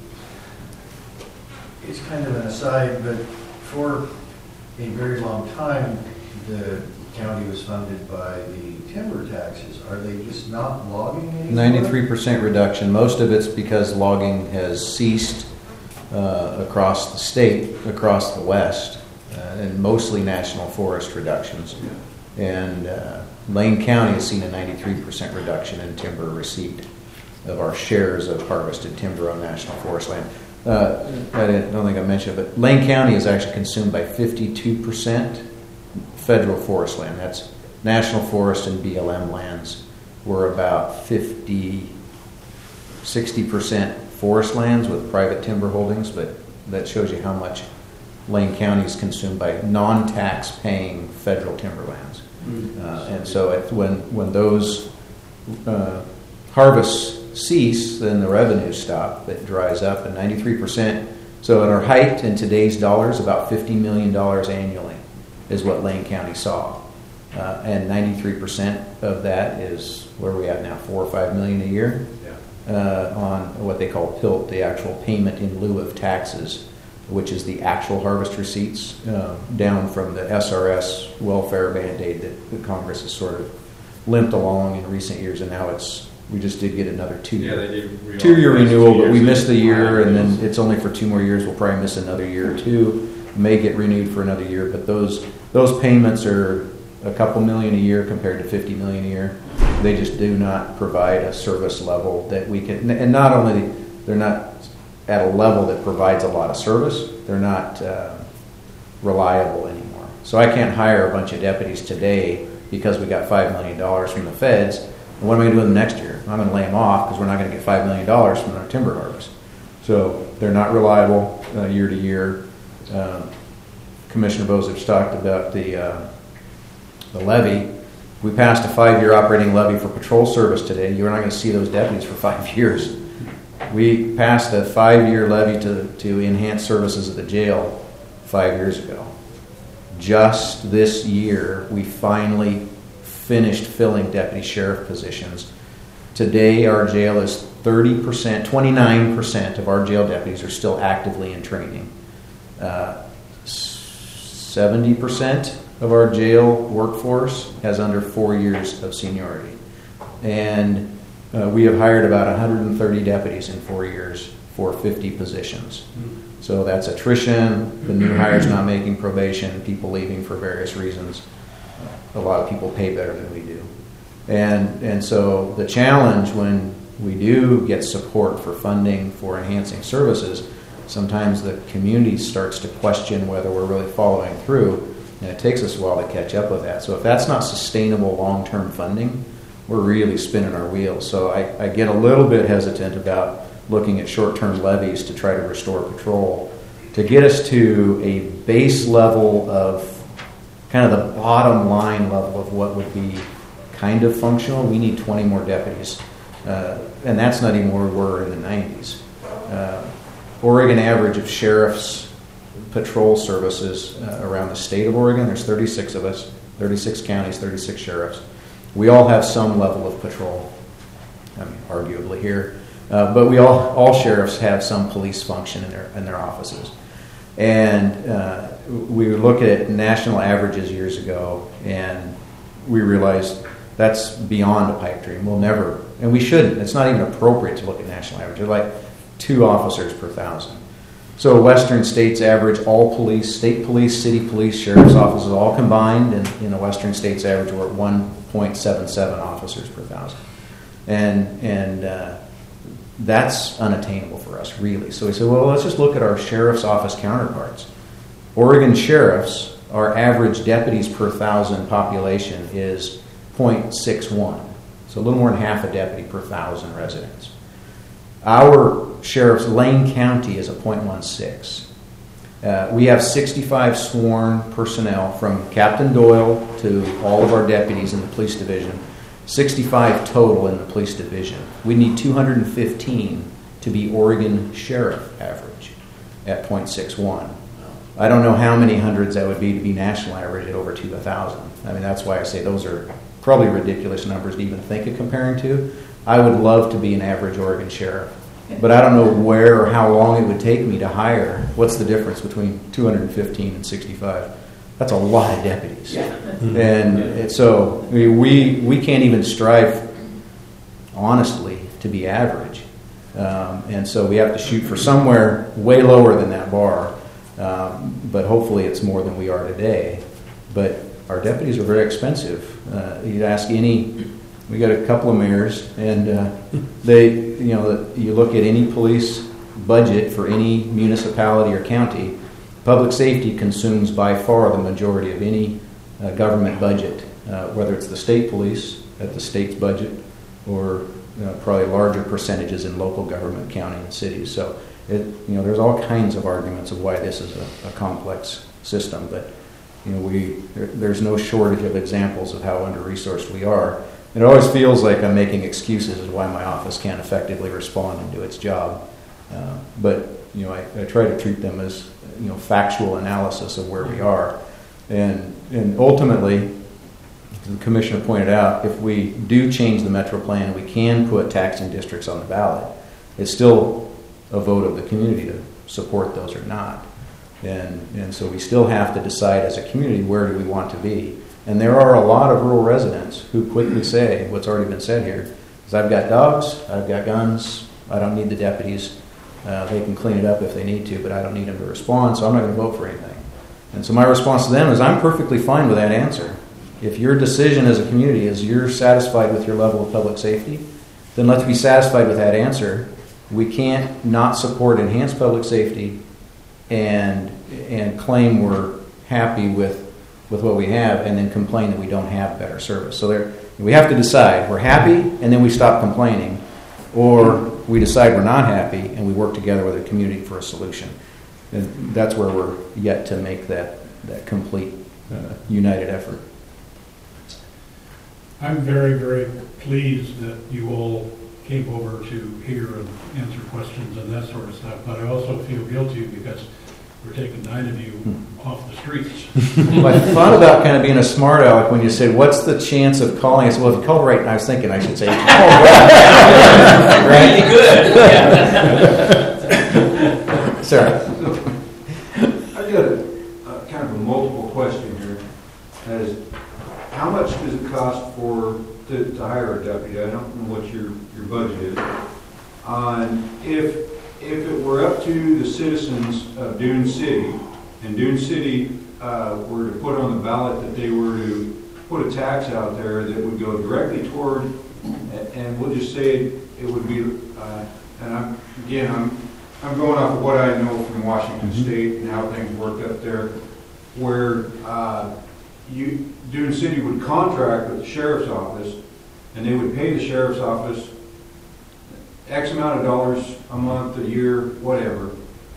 It's kind of an aside, but for a very long time, the county was funded by the timber taxes. Are they just not logging anymore? 93% reduction. Most of it's because logging has ceased across the state, across the West, and mostly national forest reductions. And Lane County has seen a 93% reduction in timber receipt of our shares of harvested timber on national forest land. I don't think I mentioned it, but Lane County is actually consumed by 52% federal forest land. That's national forest and BLM lands. We're about 60% forest lands with private timber holdings, but that shows you how much Lane County is consumed by non-tax paying federal timberlands. And so when those harvests cease, then the revenues stop. It dries up, and 93%. So at our height in today's dollars, about $50 million annually is what Lane County saw. And 93% of that is where are we at now, $4 or $5 million a year on what they call PILT, the actual payment in lieu of taxes, which is the actual harvest receipts, down from the SRS welfare Band-Aid that Congress has sort of limped along in recent years, and now we just did get another two-year renewal, but we missed a year, and then it's only for 2 more years. We'll probably miss another year or two, may get renewed for another year, but those payments are a couple million a year compared to $50 million a year. They just do not provide a service level that we can, and not only they're not at a level that provides a lot of service, they're not reliable anymore. So I can't hire a bunch of deputies today because we got $5 million from the feds. And what am I going to do with them next year? I'm going to lay them off because we're not going to get $5 million from our timber harvest. So they're not reliable year to year. Commissioner Bozich talked about the levy. We passed a 5-year operating levy for patrol service today. You're not going to see those deputies for 5 years. We passed a 5-year levy to enhance services at the jail 5 years ago. Just this year, we finally finished filling deputy sheriff positions. Today, our jail is 30%, 29% of our jail deputies are still actively in training. 70% of our jail workforce has under 4 years of seniority. And we have hired about 130 deputies in 4 years for 50 positions. So that's attrition, the new hires not making probation, people leaving for various reasons. A lot of people pay better than we do. And so the challenge when we do get support for funding for enhancing services, sometimes the community starts to question whether we're really following through, and it takes us a while to catch up with that. So if that's not sustainable long-term funding, we're really spinning our wheels. So I get a little bit hesitant about looking at short-term levies to try to restore patrol. To get us to a base level of kind of the bottom line level of what would be kind of functional, we need 20 more deputies. And that's not even where we were in the 90s. Oregon average of sheriff's patrol services around the state of Oregon, there's 36 of us, 36 counties, 36 sheriffs. We all have some level of patrol, arguably here, but we all sheriffs have some police function in their offices. And we look at national averages years ago, and we realized that's beyond a pipe dream. We'll never, and we shouldn't. It's not even appropriate to look at national average. They're like 2 officers per 1,000. So western states average, all police, state police, city police, sheriff's offices, all combined, and in the western states average, we're at 1.77 officers per 1,000. And that's unattainable for us, really. So we said, well, let's just look at our sheriff's office counterparts. Oregon sheriffs, our average deputies per 1,000 population is 0.61. So a little more than half a deputy per 1,000 residents. Our sheriff's Lane County is a 0.16. We have 65 sworn personnel from Captain Doyle to all of our deputies in the police division. 65 total in the police division. We need 215 to be Oregon sheriff average at 0.61. I don't know how many hundreds that would be to be national average at over 2,000. I mean, that's why I say those are probably ridiculous numbers to even think of comparing to. I would love to be an average Oregon sheriff, but I don't know where or how long it would take me to hire. What's the difference between 215 and 65? That's a lot of deputies. Yeah. And so we can't even strive, honestly, to be average. And so we have to shoot for somewhere way lower than that bar. But hopefully it's more than we are today. But our deputies are very expensive. You ask any, we got a couple of mayors, and you look at any police budget for any municipality or county, public safety consumes by far the majority of any government budget, whether it's the state police at the state's budget or probably larger percentages in local government, county, and cities. So there's all kinds of arguments of why this is a complex system, but there's no shortage of examples of how under-resourced we are. And it always feels like I'm making excuses as why my office can't effectively respond and do its job. But I try to treat them as factual analysis of where we are. And ultimately, the commissioner pointed out, if we do change the metro plan, we can put taxing districts on the ballot. It's still a vote of the community to support those or not. And so we still have to decide as a community, where do we want to be. And there are a lot of rural residents who quickly say what's already been said here, is I've got dogs, I've got guns, I don't need the deputies. They can clean it up if they need to, but I don't need them to respond, so I'm not going to vote for anything. And so my response to them is, I'm perfectly fine with that answer. If your decision as a community is you're satisfied with your level of public safety, then let's be satisfied with that answer. We can't not support enhanced public safety and claim we're happy with what we have and then complain that we don't have better service. So we have to decide. We're happy and then we stop complaining, or we decide we're not happy and we work together with the community for a solution. And that's where we're yet to make that complete united effort. I'm very, very pleased that you all came over to hear and answer questions and that sort of stuff, but I also feel guilty because we're taking 9 of you off the streets. Well, I thought about kind of being a smart aleck when you said, what's the chance of calling? I said, well, if you called right, I was thinking I should say, if you called right. Really good. Yeah. Sorry. I got a kind of a multiple question here. That is, how much does it cost to hire a deputy? I don't know what your budget is. If it were up to the citizens of Dune City, and Dune City were to put on the ballot that they were to put a tax out there that would go directly toward, and we'll just say it would be, and I'm going off of what I know from Washington State and how things worked up there, where Dune City would contract with the sheriff's office, and they would pay the sheriff's office X amount of dollars a month, a year, whatever.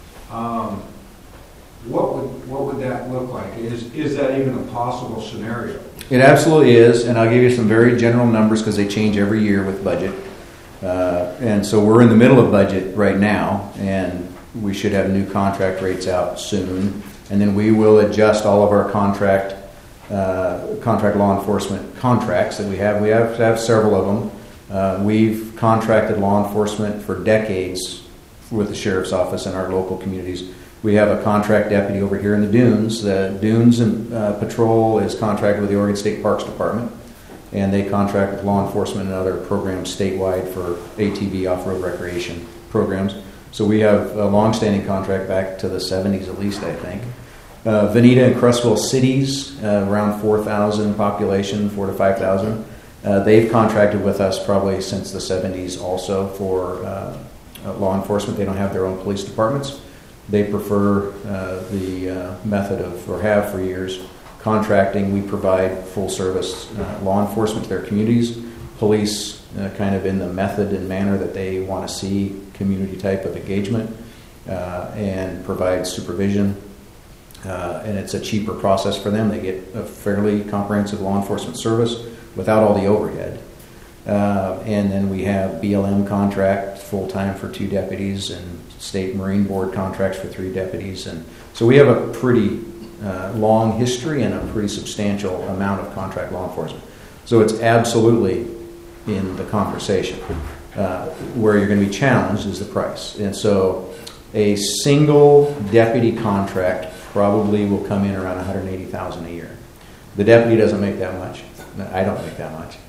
What would that look like? Is that even a possible scenario? It absolutely is, and I'll give you some very general numbers because they change every year with budget. And so we're in the middle of budget right now, and we should have new contract rates out soon. And then we will adjust all of our contract law enforcement contracts that we have. We have to have several of them. We've contracted law enforcement for decades with the sheriff's office in our local communities. We have a contract deputy over here in the Dunes. The Dunes and Patrol is contracted with the Oregon State Parks Department. and they contract with law enforcement and other programs statewide for ATV off-road recreation programs. So we have a long-standing contract back to the 70s at least, I think. Veneta and Cresswell cities, around 4,000 population, 4,000 to 5,000. They've contracted with us probably since the 70s also for law enforcement. They don't have their own police departments. They prefer the method of, or have for years, contracting. We provide full service law enforcement to their communities, police kind of in the method and manner that they want to see, community type of engagement, and provide supervision. And it's a cheaper process for them. They get a fairly comprehensive law enforcement service without all the overhead. And then we have BLM contract full-time for 2 deputies and State Marine Board contracts for 3 deputies. And so we have a pretty long history and a pretty substantial amount of contract law enforcement. So it's absolutely in the conversation. Where you're going to be challenged is the price. And so a single deputy contract probably will come in around $180,000 a year. The deputy doesn't make that much. I don't make that much.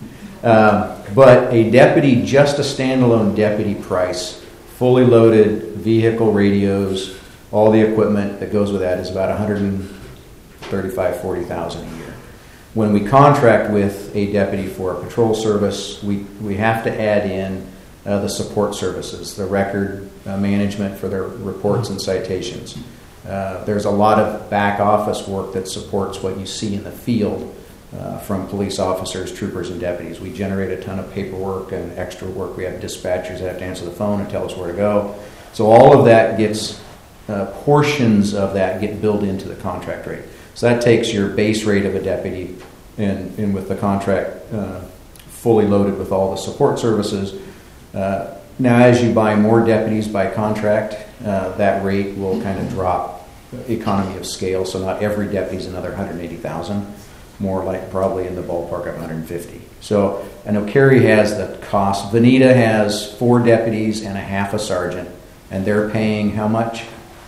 But a deputy, just a standalone deputy price, fully loaded vehicle radios, all the equipment that goes with that is about $135,000-$140,000 a year. When we contract with a deputy for a patrol service, we have to add in the support services, the record management for their reports and citations. There's a lot of back office work that supports what you see in the field from police officers, troopers, and deputies. We generate a ton of paperwork and extra work. We have dispatchers that have to answer the phone and tell us where to go. So all of that gets, portions of that get built into the contract rate. So that takes your base rate of a deputy and with the contract fully loaded with all the support services. Now, as you buy more deputies by contract, that rate will kind of drop, economy of scale. So not every deputy is another $180,000, more like probably in the ballpark of $150,000. So I know Cary has the cost. Veneta has 4 deputies and a half a sergeant, and they're paying how much?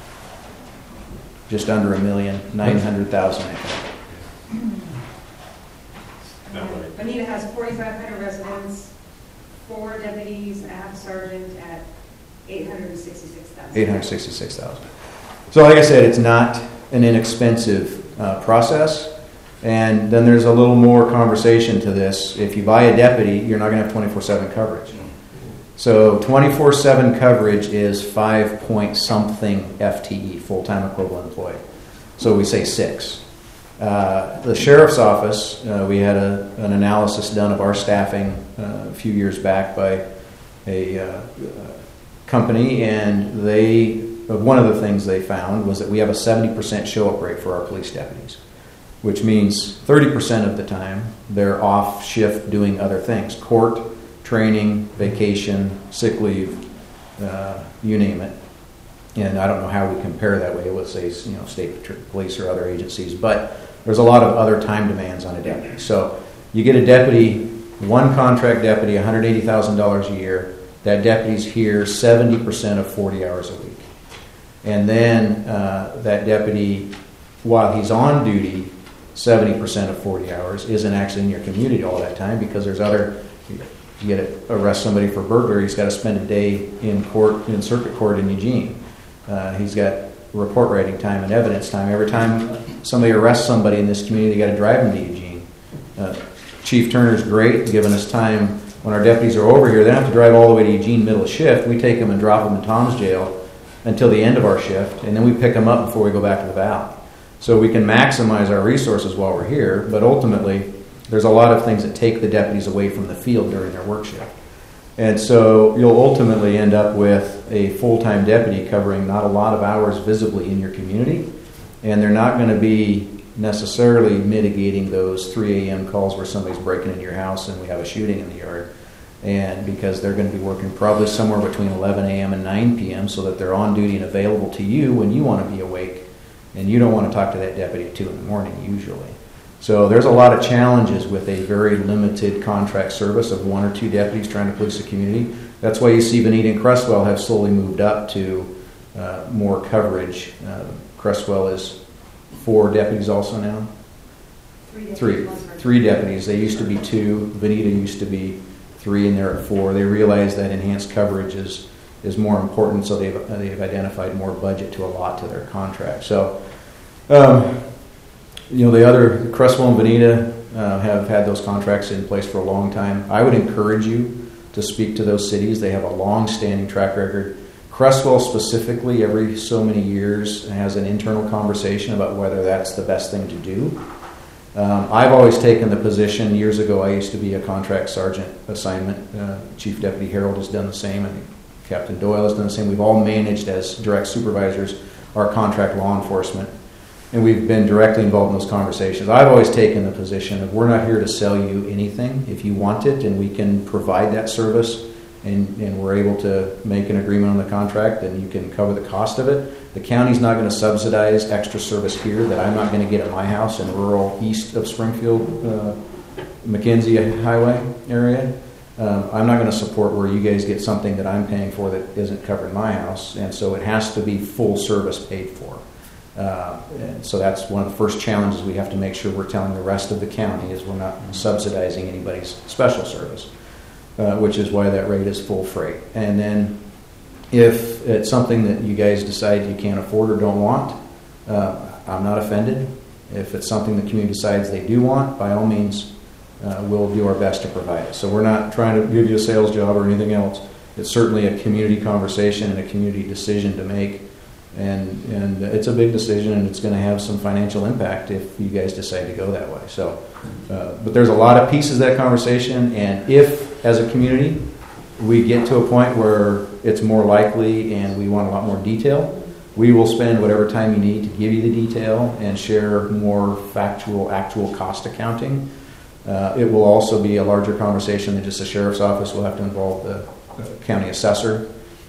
Just under $1,900,000, I think. Veneta has 4,500 residents, 4 deputies, a half sergeant at $866,000. $866,000. So like I said, it's not an inexpensive process. And then there's a little more conversation to this. If you buy a deputy, you're not going to have 24/7 coverage. So 24/7 coverage is 5-point-something FTE, full-time equivalent employee. So we say 6. The sheriff's office, we had an analysis done of our staffing a few years back by a company, and one of the things they found was that we have a 70% show-up rate for our police deputies, which means 30% of the time they're off shift doing other things, court, training, vacation, sick leave, you name it. And I don't know how we compare that way with, say, state police or other agencies, but there's a lot of other time demands on a deputy. So you get a deputy, one contract deputy, $180,000 a year. That deputy's here 70% of 40 hours a week. And then that deputy, while he's on duty, 70% of 40 hours, isn't actually in your community all that time because there's other, you get to arrest somebody for burglary, he's got to spend a day in court, in circuit court in Eugene. He's got report writing time and evidence time. Every time somebody arrests somebody in this community, they got to drive them to Eugene. Chief Turner's great, giving us time when our deputies are over here. They don't have to drive all the way to Eugene middle of shift. We take them and drop them in Tom's jail until the end of our shift, and then we pick them up before we go back to the valley. So we can maximize our resources while we're here, but ultimately there's a lot of things that take the deputies away from the field during their work shift. And so you'll ultimately end up with a full-time deputy covering not a lot of hours visibly in your community, and they're not going to be necessarily mitigating those 3 a.m. calls where somebody's breaking into your house and we have a shooting in the yard, and because they're going to be working probably somewhere between 11 a.m. and 9 p.m. so that they're on duty and available to you when you want to be awake, and you don't want to talk to that deputy at 2 in the morning usually. So there's a lot of challenges with a very limited contract service of 1 or 2 deputies trying to police the community. That's why you see Veneta and Cresswell have slowly moved up to more coverage. Cresswell is 4 deputies also now, Three deputies. They used to be 2. Veneta used to be 3, and they're at 4. They realized that enhanced coverage is more important, so they've identified more budget to allot to their contract. So, the other, Crestwell and Veneta, have had those contracts in place for a long time. I would encourage you to speak to those cities. They have a long-standing track record. Crestwell specifically, every so many years, has an internal conversation about whether that's the best thing to do. I've always taken the position, years ago I used to be a contract sergeant assignment. Chief Deputy Harold has done the same, and Captain Doyle has done the same. We've all managed as direct supervisors our contract law enforcement, and we've been directly involved in those conversations. I've always taken the position of we're not here to sell you anything. If you want it and we can provide that service and we're able to make an agreement on the contract, then you can cover the cost of it. The county's not going to subsidize extra service here that I'm not going to get at my house in rural east of Springfield, McKenzie Highway area. I'm not going to support where you guys get something that I'm paying for that isn't covered in my house, and so it has to be full service paid for. And so that's one of the first challenges we have to make sure we're telling the rest of the county is we're not subsidizing anybody's special service, which is why that rate is full freight. And then if it's something that you guys decide you can't afford or don't want, I'm not offended. If it's something the community decides they do want, by all means, we'll do our best to provide it. So we're not trying to give you a sales job or anything else. It's certainly a community conversation and a community decision to make. And it's a big decision, and it's going to have some financial impact if you guys decide to go that way. So, but there's a lot of pieces of that conversation, and if, as a community, we get to a point where it's more likely and we want a lot more detail, we will spend whatever time you need to give you the detail and share more factual, actual cost accounting. It will also be a larger conversation than just the sheriff's office. We'll have to involve the county assessor.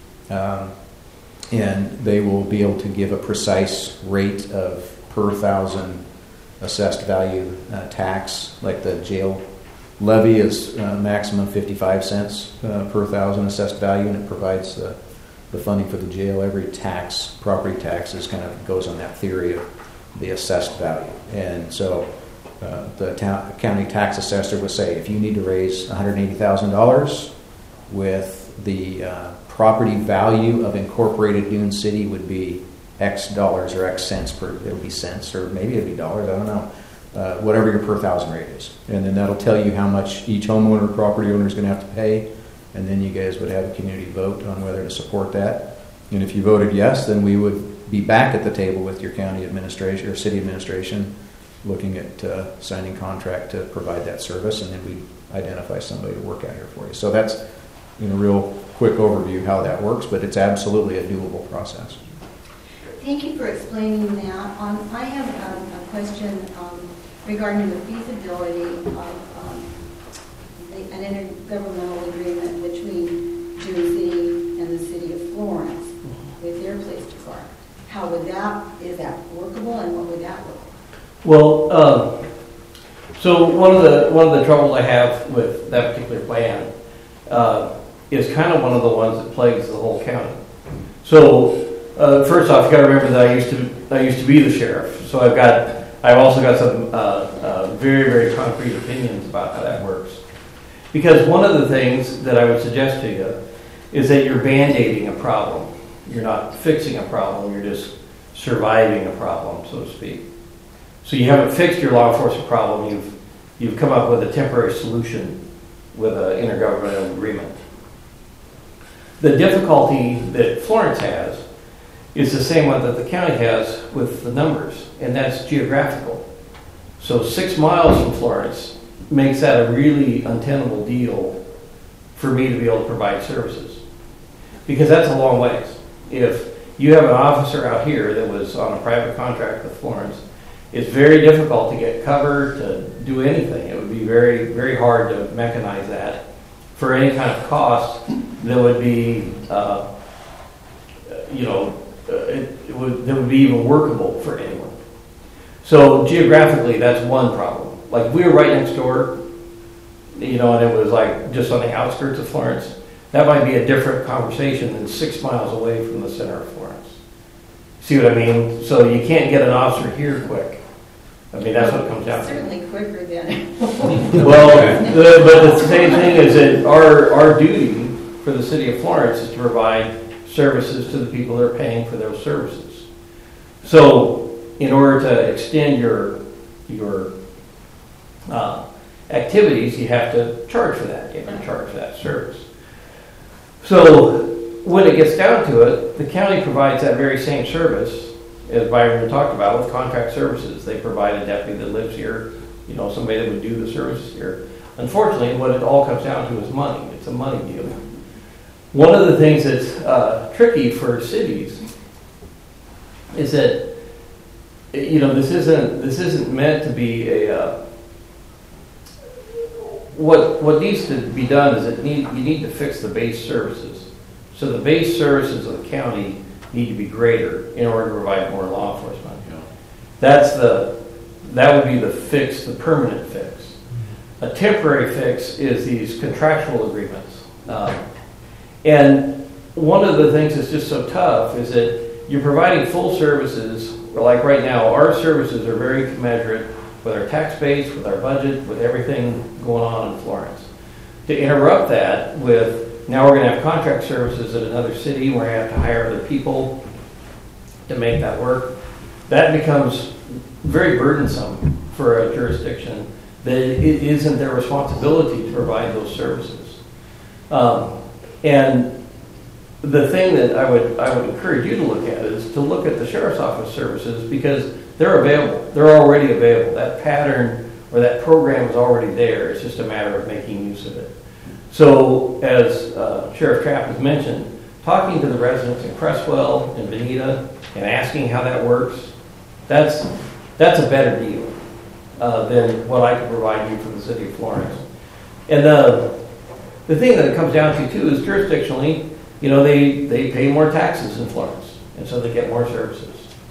And they will be able to give a precise rate of per thousand assessed value tax. Like the jail levy is maximum 55 cents per thousand assessed value, and it provides the funding for the jail. Every tax, property tax, is kind of goes on that theory of the assessed value. And so the county tax assessor would say, if you need to raise $180,000 with the property value of incorporated Dune City would be X dollars or X cents per, it would be cents, or maybe it'd be dollars, I don't know, whatever your per thousand rate is. And then that'll tell you how much each homeowner or property owner is going to have to pay, and then you guys would have a community vote on whether to support that. And if you voted yes, then we would be back at the table with your county administration or city administration looking at signing contract to provide that service, and then we'd identify somebody to work out here for you. So that's, real quick overview how that works, but it's absolutely a doable process. Thank you for explaining that. I have a question regarding the feasibility of an intergovernmental agreement between Dune City and the city of Florence with their police department. How would is that workable, and what would that look like? Well, so one of the troubles I have with that particular plan is kind of one of the ones that plagues the whole county. So first off, you got to remember that I used to be the sheriff, so I've also got some very, very concrete opinions about how that works. Because one of the things that I would suggest to you is that you're band-aiding a problem. You're not fixing a problem, you're just surviving a problem, so to speak. So you haven't fixed your law enforcement problem, you've come up with a temporary solution with an intergovernmental agreement. The difficulty that Florence has is the same one that the county has with the numbers, and that's geographical. So 6 miles from Florence makes that a really untenable deal for me to be able to provide services, because that's a long ways. If you have an officer out here that was on a private contract with Florence, it's very difficult to get cover, to do anything. It would be very, very hard to mechanize that for any kind of cost that would be, that would be even workable for anyone. So geographically, that's one problem. Like, we were right next door, and it was like just on the outskirts of Florence. That might be a different conversation than 6 miles away from the center of Florence. See what I mean? So you can't get an officer here quick. I mean, that's what it comes down to. Certainly quicker than. Well, but the same thing is that our duty for the city of Florence is to provide services to the people that are paying for those services. So, in order to extend your activities, you have to charge for that. You have to charge for that service. So, when it gets down to it, the county provides that very same service, as Byron talked about, with contract services. They provide a deputy that lives here, somebody that would do the services here. Unfortunately, what it all comes down to is money. It's a money deal. One of the things that's tricky for cities is that, this isn't meant to be a. What needs to be done is you need to fix the base services. So the base services of the county need to be greater in order to provide more law enforcement. Yeah. That would be the fix, the permanent fix. A temporary fix is these contractual agreements. And one of the things that's just so tough is that you're providing full services. Like right now, our services are very commensurate with our tax base, with our budget, with everything going on in Florence. To interrupt that with, now we're going to have contract services at another city, we're going to have to hire other people to make that work, that becomes very burdensome for a jurisdiction that it isn't their responsibility to provide those services. And the thing that I would encourage you to look at is to look at the Sheriff's Office services, because they're available. They're already available. That pattern or that program is already there. It's just a matter of making use of it. So, as Sheriff Trapp has mentioned, talking to the residents in Cresswell and Veneta and asking how that works, that's a better deal than what I could provide you from the city of Florence. And the thing that it comes down to, too, is jurisdictionally, they pay more taxes in Florence, and so they get more services.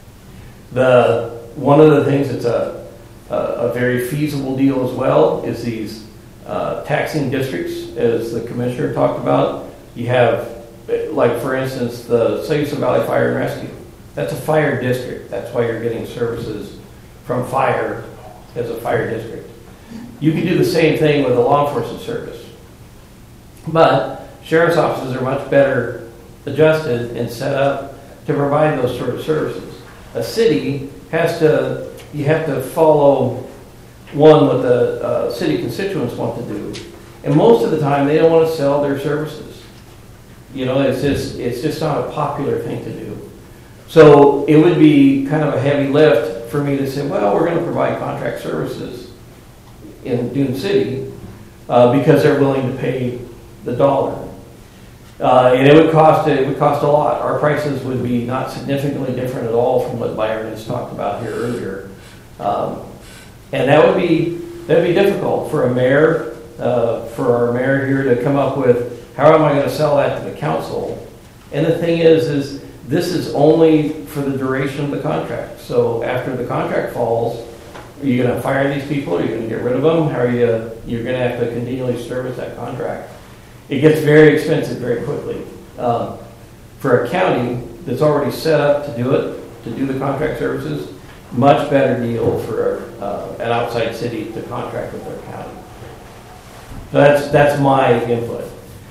One of the things that's a very feasible deal as well is these taxing districts, as the commissioner talked about. You have, like for instance, the Sayusa Valley Fire and Rescue. That's a fire district. That's why you're getting services from fire as a fire district. You can do the same thing with a law enforcement service. But sheriff's offices are much better adjusted and set up to provide those sort of services. A city you have to follow what the city constituents want to do. And most of the time, they don't want to sell their services. It's just not a popular thing to do. So it would be kind of a heavy lift for me to say, well, we're going to provide contract services in Dune City because they're willing to pay the dollar. And it would cost a lot. Our prices would be not significantly different at all from what Byron has talked about here earlier. And that would be difficult for a mayor, for our mayor here to come up with, how am I going to sell that to the council? And the thing is this is only for the duration of the contract. So after the contract falls, are you going to fire these people? Are you going to get rid of them? How are you're going to have to continually service that contract? It gets very expensive very quickly. For a county that's already set up to do the contract services, much better deal for an outside city to contract with their county. So that's my input.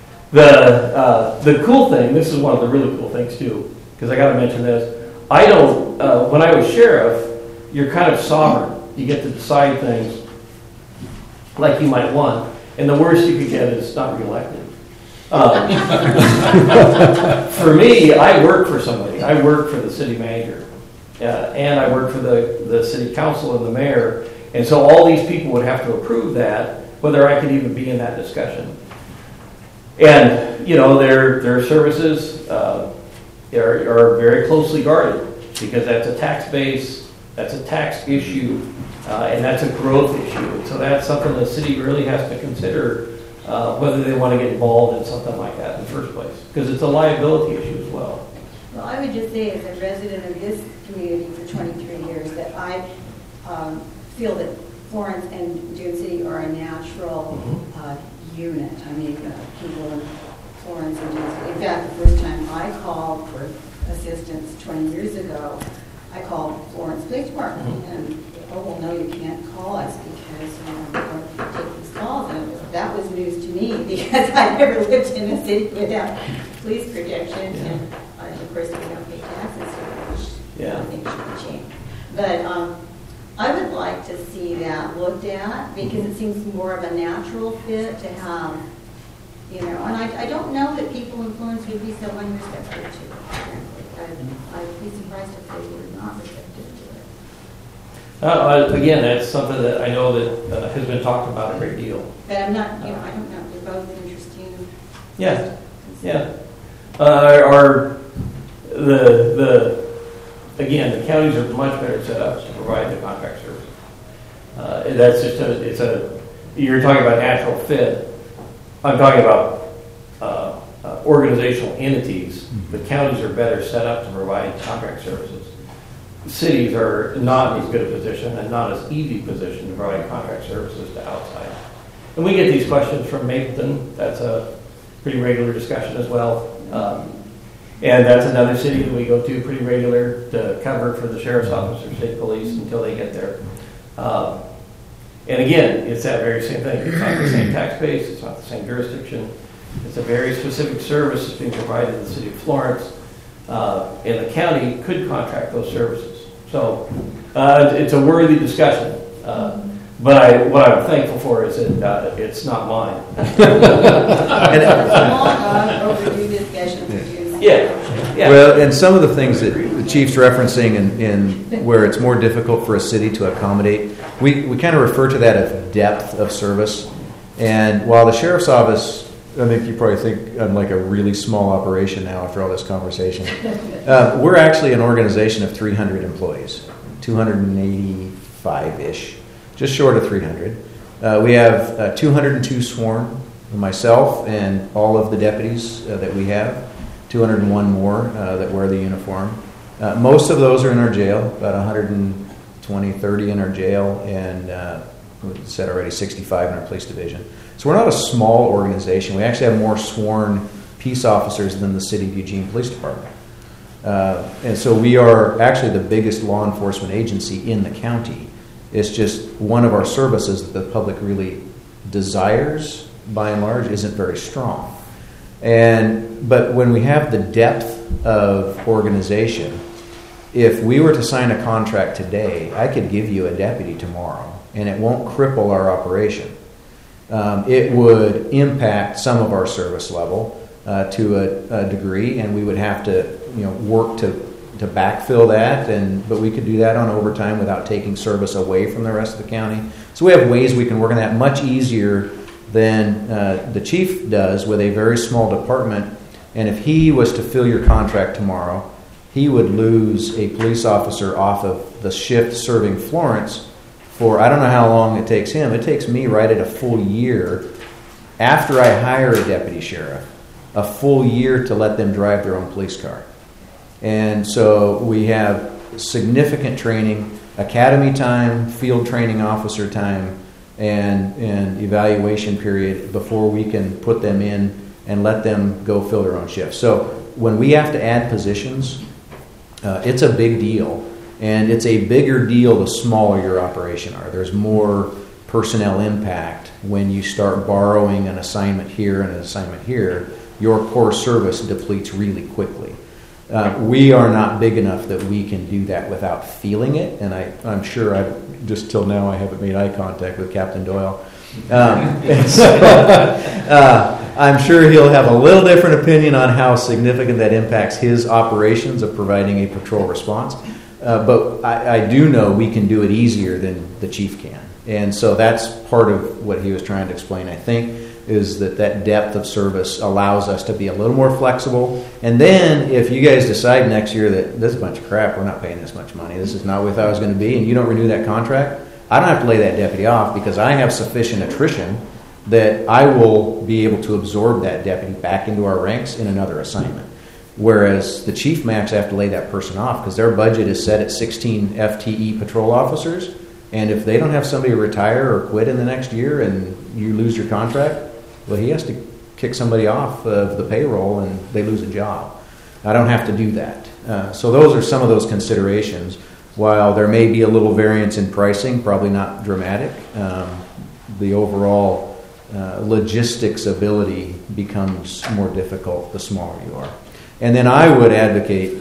The cool thing, this is one of the really cool things too, because I got to mention this. I don't. When I was sheriff, you're kind of sovereign. You get to decide things like you might want, and the worst you could get is not reelected. For me, I work for somebody. I work for the city manager, and I work for the city council and the mayor. And so all these people would have to approve that, whether I could even be in that discussion. And their services are very closely guarded, because that's a tax base, that's a tax issue, and that's a growth issue. And so that's something the city really has to consider. Whether they want to get involved in something like that in the first place, because it's a liability issue as well. Well, I would just say, as a resident of this community for 23 years, that I feel that Florence and Dune City are a natural unit. I mean, people in Florence and Dune City. In fact, the first time I called for assistance 20 years ago, I called Florence Police Department, and oh, well, no, you can't call us because we don't take these calls. And that was news to me because I never lived in a city without police protection. Yeah. And of course, we don't pay taxes here, which Yeah. I think should be changed. But I would like to see that looked at because it seems more of a natural fit to have, you know, and I don't know that people in Florence would be so unreceptive to it, frankly. I'd be surprised if they were not receptive to it. Again, that's something that I know that has been talked about a great deal. But I'm not, you know, I don't know, they're both interesting. Yeah, yeah. Again, the counties are much better set up to provide the contract service. That's just you're talking about natural fit. I'm talking about organizational entities. The counties are better set up to provide contract services. Cities are not in as good a position and not as easy position to provide contract services to outside. And we get these questions from Mapleton. That's a pretty regular discussion as well. And that's another city that we go to pretty regular to cover for the sheriff's office or state police until they get there. And again, it's that very same thing. It's not the same tax base. It's not the same jurisdiction. It's a very specific service that's being provided in the city of Florence. And the county could contract those services. So it's a worthy discussion. But what I'm thankful for is that it's not mine. Overdue discussions. Yeah. Well, and some of the things that the chief's referencing in where it's more difficult for a city to accommodate, we kind of refer to that as depth of service. And while the sheriff's office, I think you probably think I'm like a really small operation now after all this conversation. We're actually an organization of 300 employees, 285-ish, just short of 300. We have 202 sworn, myself and all of the deputies that we have. 201 more that wear the uniform. Most of those are in our jail, about 120, 30 in our jail, and we said already 65 in our police division. So we're not a small organization. We actually have more sworn peace officers than the City of Eugene Police Department. And so we are actually the biggest law enforcement agency in the county. It's just one of our services that the public really desires, by and large, isn't very strong. But when we have the depth of organization, if we were to sign a contract today, I could give you a deputy tomorrow, and it won't cripple our operation. It would impact some of our service level to a degree, and we would have to work to backfill that. But we could do that on overtime without taking service away from the rest of the county. So we have ways we can work on that much easier than the chief does with a very small department. And if he was to fill your contract tomorrow, he would lose a police officer off of the shift serving Florence for, I don't know how long it takes him. It takes me right at a full year after I hire a deputy sheriff, a full year to let them drive their own police car. And so we have significant training, academy time, field training officer time, and evaluation period before we can put them in and let them go fill their own shifts. So when we have to add positions, it's a big deal. And it's a bigger deal the smaller your operation are. There's more personnel impact when you start borrowing an assignment here and an assignment here. Your core service depletes really quickly. We are not big enough that we can do that without feeling it. And I'm sure just till now I haven't made eye contact with Captain Doyle. I'm sure he'll have a little different opinion on how significant that impacts his operations of providing a patrol response. But I do know we can do it easier than the chief can. And so that's part of what he was trying to explain, I think, is that depth of service allows us to be a little more flexible. And then if you guys decide next year that this is a bunch of crap, we're not paying this much money, this is not what we thought it was going to be, and you don't renew that contract, I don't have to lay that deputy off because I have sufficient attrition that I will be able to absorb that deputy back into our ranks in another assignment. Whereas the chief may actually have to lay that person off because their budget is set at 16 FTE patrol officers. And if they don't have somebody retire or quit in the next year and you lose your contract, well, he has to kick somebody off of the payroll and they lose a job. I don't have to do that. So those are some of those considerations. while there may be a little variance in pricing, probably not dramatic, the overall logistics ability becomes more difficult the smaller you are. And then I would advocate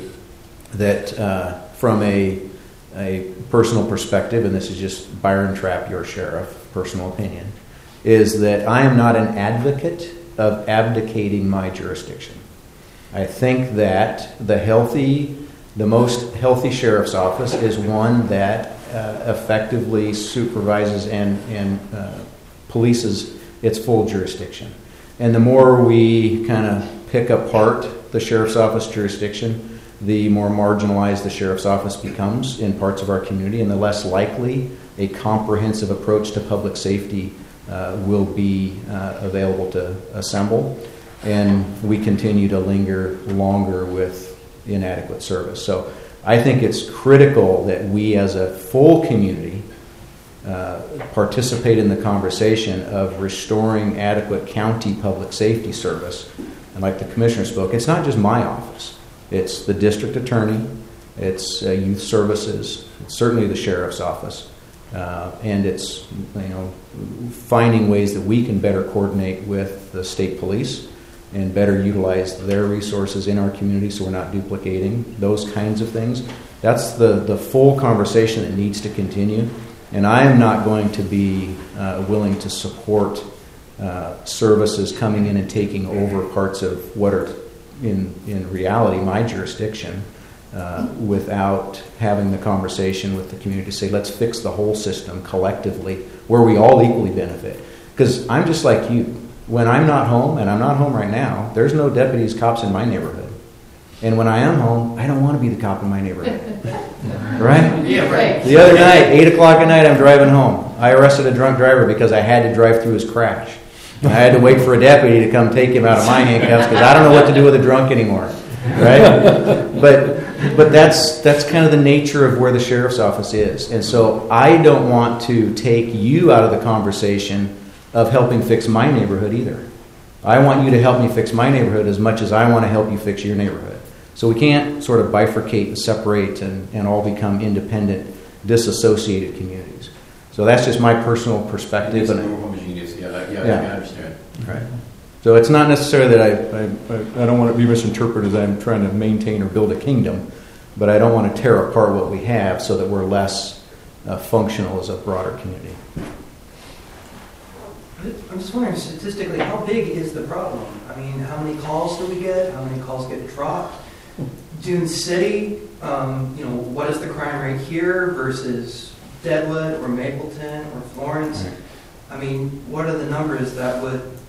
that from a personal perspective, and this is just Byron Trapp, your sheriff, personal opinion, is that I am not an advocate of abdicating my jurisdiction. I think that the most healthy sheriff's office is one that effectively supervises and polices its full jurisdiction. And the more we kind of pick apart the sheriff's office jurisdiction, the more marginalized the sheriff's office becomes in parts of our community, and the less likely a comprehensive approach to public safety will be available to assemble. And we continue to linger longer with inadequate service. So I think it's critical that we as a full community participate in the conversation of restoring adequate county public safety service. And like the commissioner spoke, it's not just my office. It's the district attorney, it's youth services, it's certainly the sheriff's office, and it's finding ways that we can better coordinate with the state police and better utilize their resources in our community so we're not duplicating those kinds of things. That's the full conversation that needs to continue. And I am not going to be willing to support services coming in and taking over parts of what are in reality my jurisdiction without having the conversation with the community to say, let's fix the whole system collectively where we all equally benefit. Because I'm just like you. When I'm not home, and I'm not home right now, there's no deputies, cops in my neighborhood. And when I am home, I don't want to be the cop in my neighborhood. Right? Yeah, right. The other night, 8 o'clock at night, I'm driving home. I arrested a drunk driver because I had to drive through his crash. And I had to wait for a deputy to come take him out of my handcuffs because I don't know what to do with a drunk anymore. Right? But that's kind of the nature of where the sheriff's office is. And so I don't want to take you out of the conversation of helping fix my neighborhood either. I want you to help me fix my neighborhood as much as I want to help you fix your neighborhood. So we can't sort of bifurcate and separate and all become independent, disassociated communities. So that's just my personal perspective. It's more homogeneous. I understand. Right. So it's not necessarily that I don't want to be misinterpreted as I'm trying to maintain or build a kingdom, but I don't want to tear apart what we have so that we're less functional as a broader community. I'm just wondering, statistically, how big is the problem? I mean, how many calls do we get? How many calls get dropped? Dune City, what is the crime rate here versus Deadwood or Mapleton or Florence? Right. I mean, what are the numbers that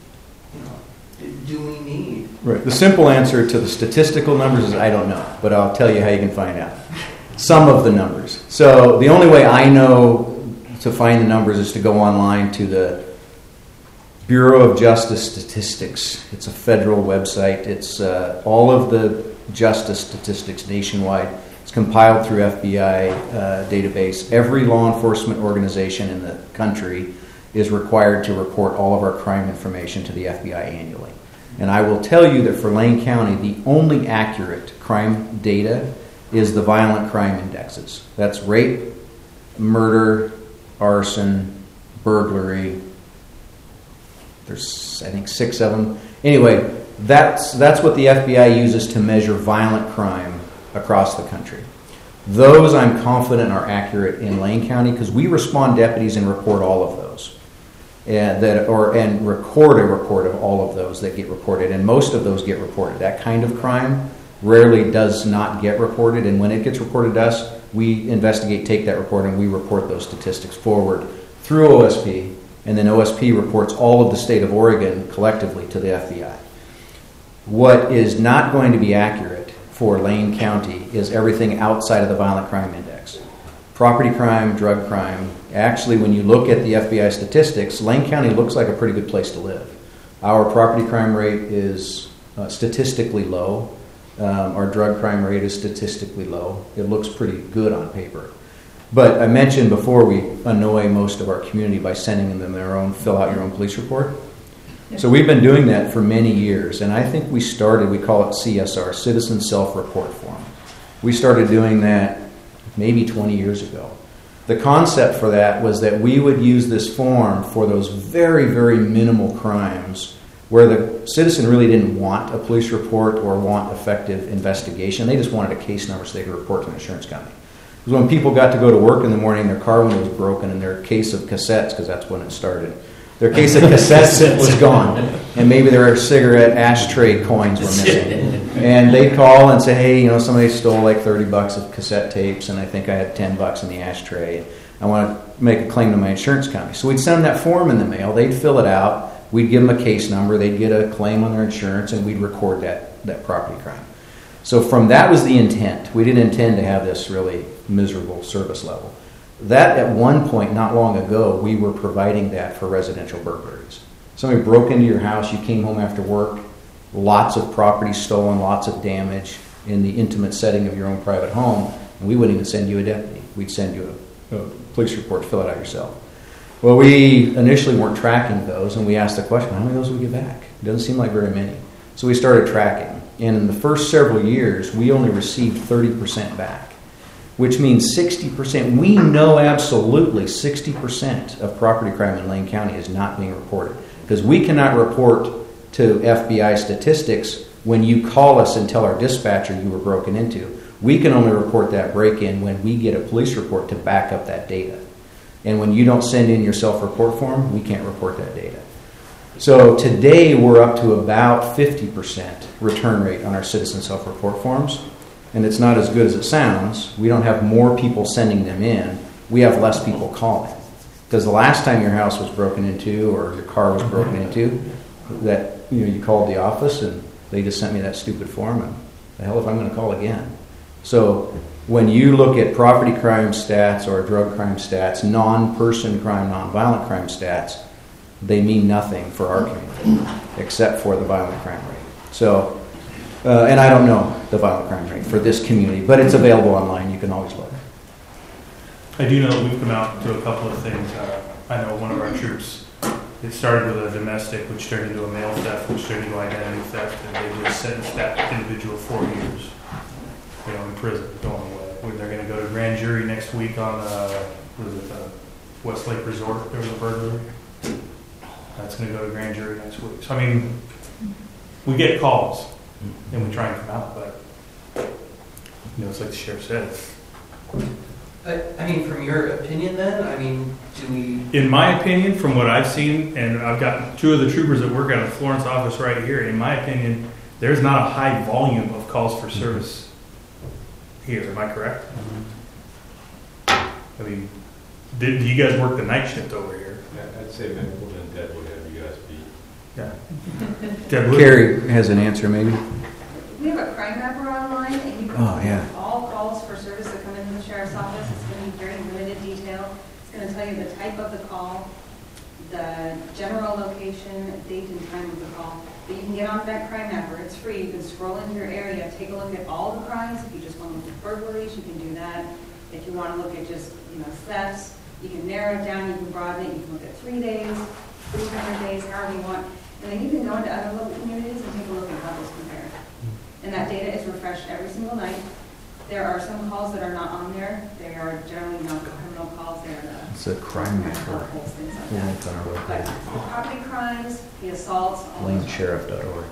do we need? Right. The simple answer to the statistical numbers is I don't know, but I'll tell you how you can find out. Some of the numbers. So the only way I know to find the numbers is to go online to the Bureau of Justice Statistics. It's a federal website. It's all of the justice statistics nationwide. It's compiled through FBI database. Every law enforcement organization in the country is required to report all of our crime information to the FBI annually. And I will tell you that for Lane County, the only accurate crime data is the violent crime indexes. That's rape, murder, arson, burglary. There's, I think, 6 of them. Anyway, that's what the FBI uses to measure violent crime across the country. Those, I'm confident, are accurate in Lane County because we respond deputies and report all of those, and record a report of all of those that get reported, and most of those get reported. That kind of crime rarely does not get reported, and when it gets reported to us, we investigate, take that report, and we report those statistics forward through OSP. And then OSP reports all of the state of Oregon collectively to the FBI. What is not going to be accurate for Lane County is everything outside of the violent crime index. Property crime, drug crime. Actually, when you look at the FBI statistics, Lane County looks like a pretty good place to live. Our property crime rate is statistically low. Our drug crime rate is statistically low. It looks pretty good on paper. But I mentioned before we annoy most of our community by sending them their own, fill out your own police report. So we've been doing that for many years. And I think we call it CSR, Citizen Self-Report Form. We started doing that maybe 20 years ago. The concept for that was that we would use this form for those very, very minimal crimes where the citizen really didn't want a police report or want effective investigation. They just wanted a case number so they could report to an insurance company. Because when people got to go to work in the morning, their car window was broken and their case of cassettes, because that's when it started, their case of cassettes was gone. And maybe their cigarette ashtray coins were missing. And they'd call and say, hey, somebody stole like $30 of cassette tapes and I think I had $10 in the ashtray. I want to make a claim to my insurance company. So we'd send them that form in the mail. They'd fill it out. We'd give them a case number. They'd get a claim on their insurance and we'd record that property crime. So from that was the intent. We didn't intend to have this really miserable service level. That at one point, not long ago, we were providing that for residential burglaries. Somebody broke into your house, you came home after work, lots of property stolen, lots of damage in the intimate setting of your own private home, and we wouldn't even send you a deputy. We'd send you a police report, fill it out yourself. Well, we initially weren't tracking those, and we asked the question, how many of those would we get back? It doesn't seem like very many. So we started tracking. And in the first several years, we only received 30% back, which means 60%. We know absolutely 60% of property crime in Lane County is not being reported. Because we cannot report to FBI statistics when you call us and tell our dispatcher you were broken into. We can only report that break-in when we get a police report to back up that data. And when you don't send in your self-report form, we can't report that data. So today we're up to about 50% return rate on our citizen self-report forms. And it's not as good as it sounds. We don't have more people sending them in. We have less people calling. Because the last time your house was broken into or your car was broken into, that you called the office and they just sent me that stupid form, and the hell if I'm going to call again. So when you look at property crime stats or drug crime stats, non-person crime, non-violent crime stats, they mean nothing for our community except for the violent crime rate. So, and I don't know the violent crime rate for this community, but it's available online. You can always look. I do know that we've come out to a couple of things. I know one of our troops, it started with a domestic, which turned into a mail theft, which turned into identity theft, and they just sentenced that individual 4 years, in prison, going away. They're going to go to grand jury next week on, Westlake Resort. There was a burglary. That's going to go to grand jury next week. So, we get calls, and we try and come out, but, it's like the sheriff said. From your opinion then, do we... In my opinion, from what I've seen, and I've got 2 of the troopers that work out of the Florence office right here, in my opinion, there's not a high volume of calls for service here. Am I correct? Do you guys work the night shift over here? I'd say Maplewood and Deadwood have you guys beat. Yeah. Deadwood. Carrie has an answer, maybe. We have a crime mapper online, and you can see all calls for service that come into the sheriff's office. It's going to be very limited detail. It's going to tell you the type of the call, the general location, date and time of the call. But you can get on that crime mapper. It's free. You can scroll into your area, take a look at all the crimes. If you just want to look at burglaries, you can do that. If you want to look at just thefts, you can narrow it down. You can broaden it. You can look at 3 days, 300 days, however you want. And then you can go into other local communities and take a look at how those compare. And that data is refreshed every single night. There are some calls that are not on there. They are generally not criminal calls. They are it's a crime mapper. Things like that. But property crimes, the assaults, LaneSheriff.org.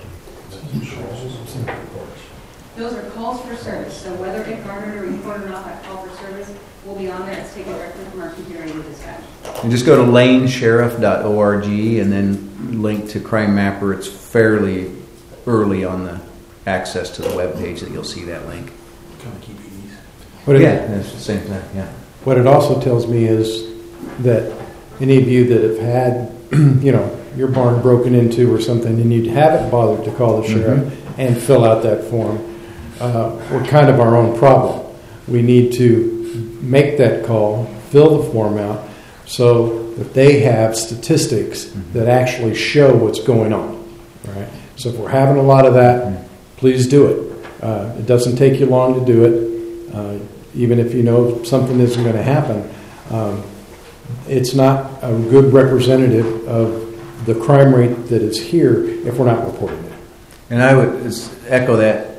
Those are calls for service. So whether it garnered a report or not, that call for service will be on there. It's taken directly from our computer aided dispatch. You just go to LaneSheriff.org and then link to Crime Mapper. It's fairly early on the access to the web page that you'll see that link. Kind of keep it easy. It's the same thing. Yeah. What it also tells me is that any of you that have had, your barn broken into or something, and you haven't bothered to call the sheriff and fill out that form, we're kind of our own problem. We need to make that call, fill the form out, so that they have statistics that actually show what's going on. Right? So if we're having a lot of that, please do it. It doesn't take you long to do it. Even if you know something isn't going to happen, it's not a good representative of the crime rate that is here if we're not reporting it. And I would echo that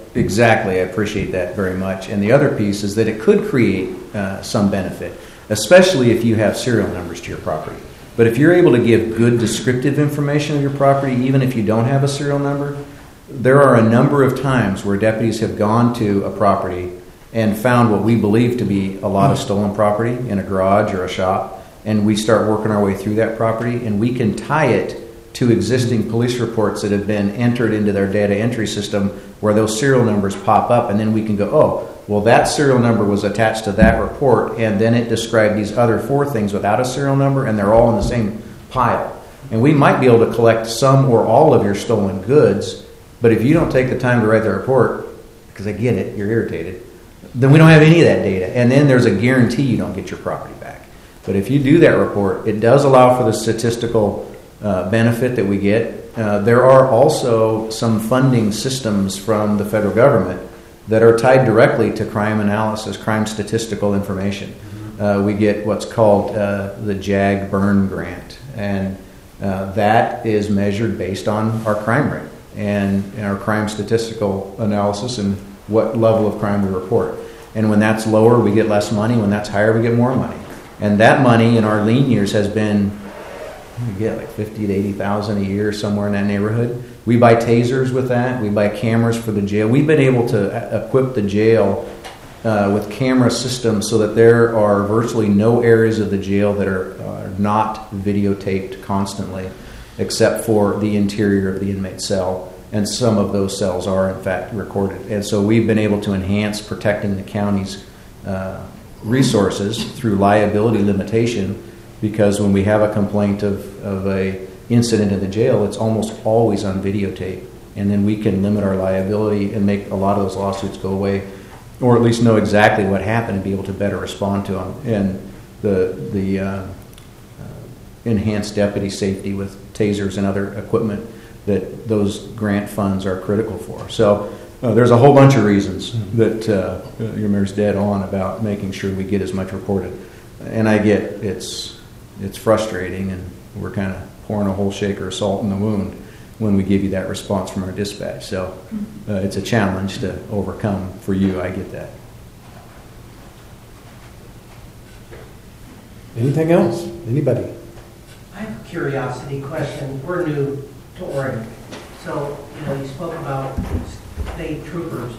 Exactly. I appreciate that very much. And the other piece is that it could create some benefit, especially if you have serial numbers to your property. But if you're able to give good descriptive information of your property, even if you don't have a serial number, there are a number of times where deputies have gone to a property and found what we believe to be a lot of stolen property in a garage or a shop, and we start working our way through that property, and we can tie it to existing police reports that have been entered into their data entry system where those serial numbers pop up, and then we can go, oh, well, that serial number was attached to that report, and then it described these other 4 things without a serial number, and they're all in the same pile. And we might be able to collect some or all of your stolen goods, but if you don't take the time to write the report, because I get it, you're irritated, then we don't have any of that data. And then there's a guarantee you don't get your property back. But if you do that report, it does allow for the statistical benefit that we get. There are also some funding systems from the federal government that are tied directly to crime analysis, crime statistical information. We get what's called the JAG Burn Grant, and that is measured based on our crime rate and our crime statistical analysis and what level of crime we report. And when that's lower, we get less money. When that's higher, we get more money. And that money in our lean years has been, we get like $50,000 to $80,000 a year, somewhere in that neighborhood. We buy tasers with that. We buy cameras for the jail. We've been able to equip the jail with camera systems so that there are virtually no areas of the jail that are not videotaped constantly, except for the interior of the inmate cell. And some of those cells are, in fact, recorded. And so we've been able to enhance protecting the county's resources through liability limitation, because when we have a complaint of a incident in the jail, it's almost always on videotape. And then we can limit our liability and make a lot of those lawsuits go away, or at least know exactly what happened and be able to better respond to them. And the enhanced deputy safety with tasers and other equipment that those grant funds are critical for. So there's a whole bunch of reasons that your mayor's dead on about making sure we get as much reported. And I get it's frustrating, and we're kind of pouring a whole shaker of salt in the wound when we give you that response from our dispatch. So it's a challenge to overcome for you. I get that. Anything else? Anybody? I have a curiosity question. We're new to Oregon. So, you spoke about state troopers.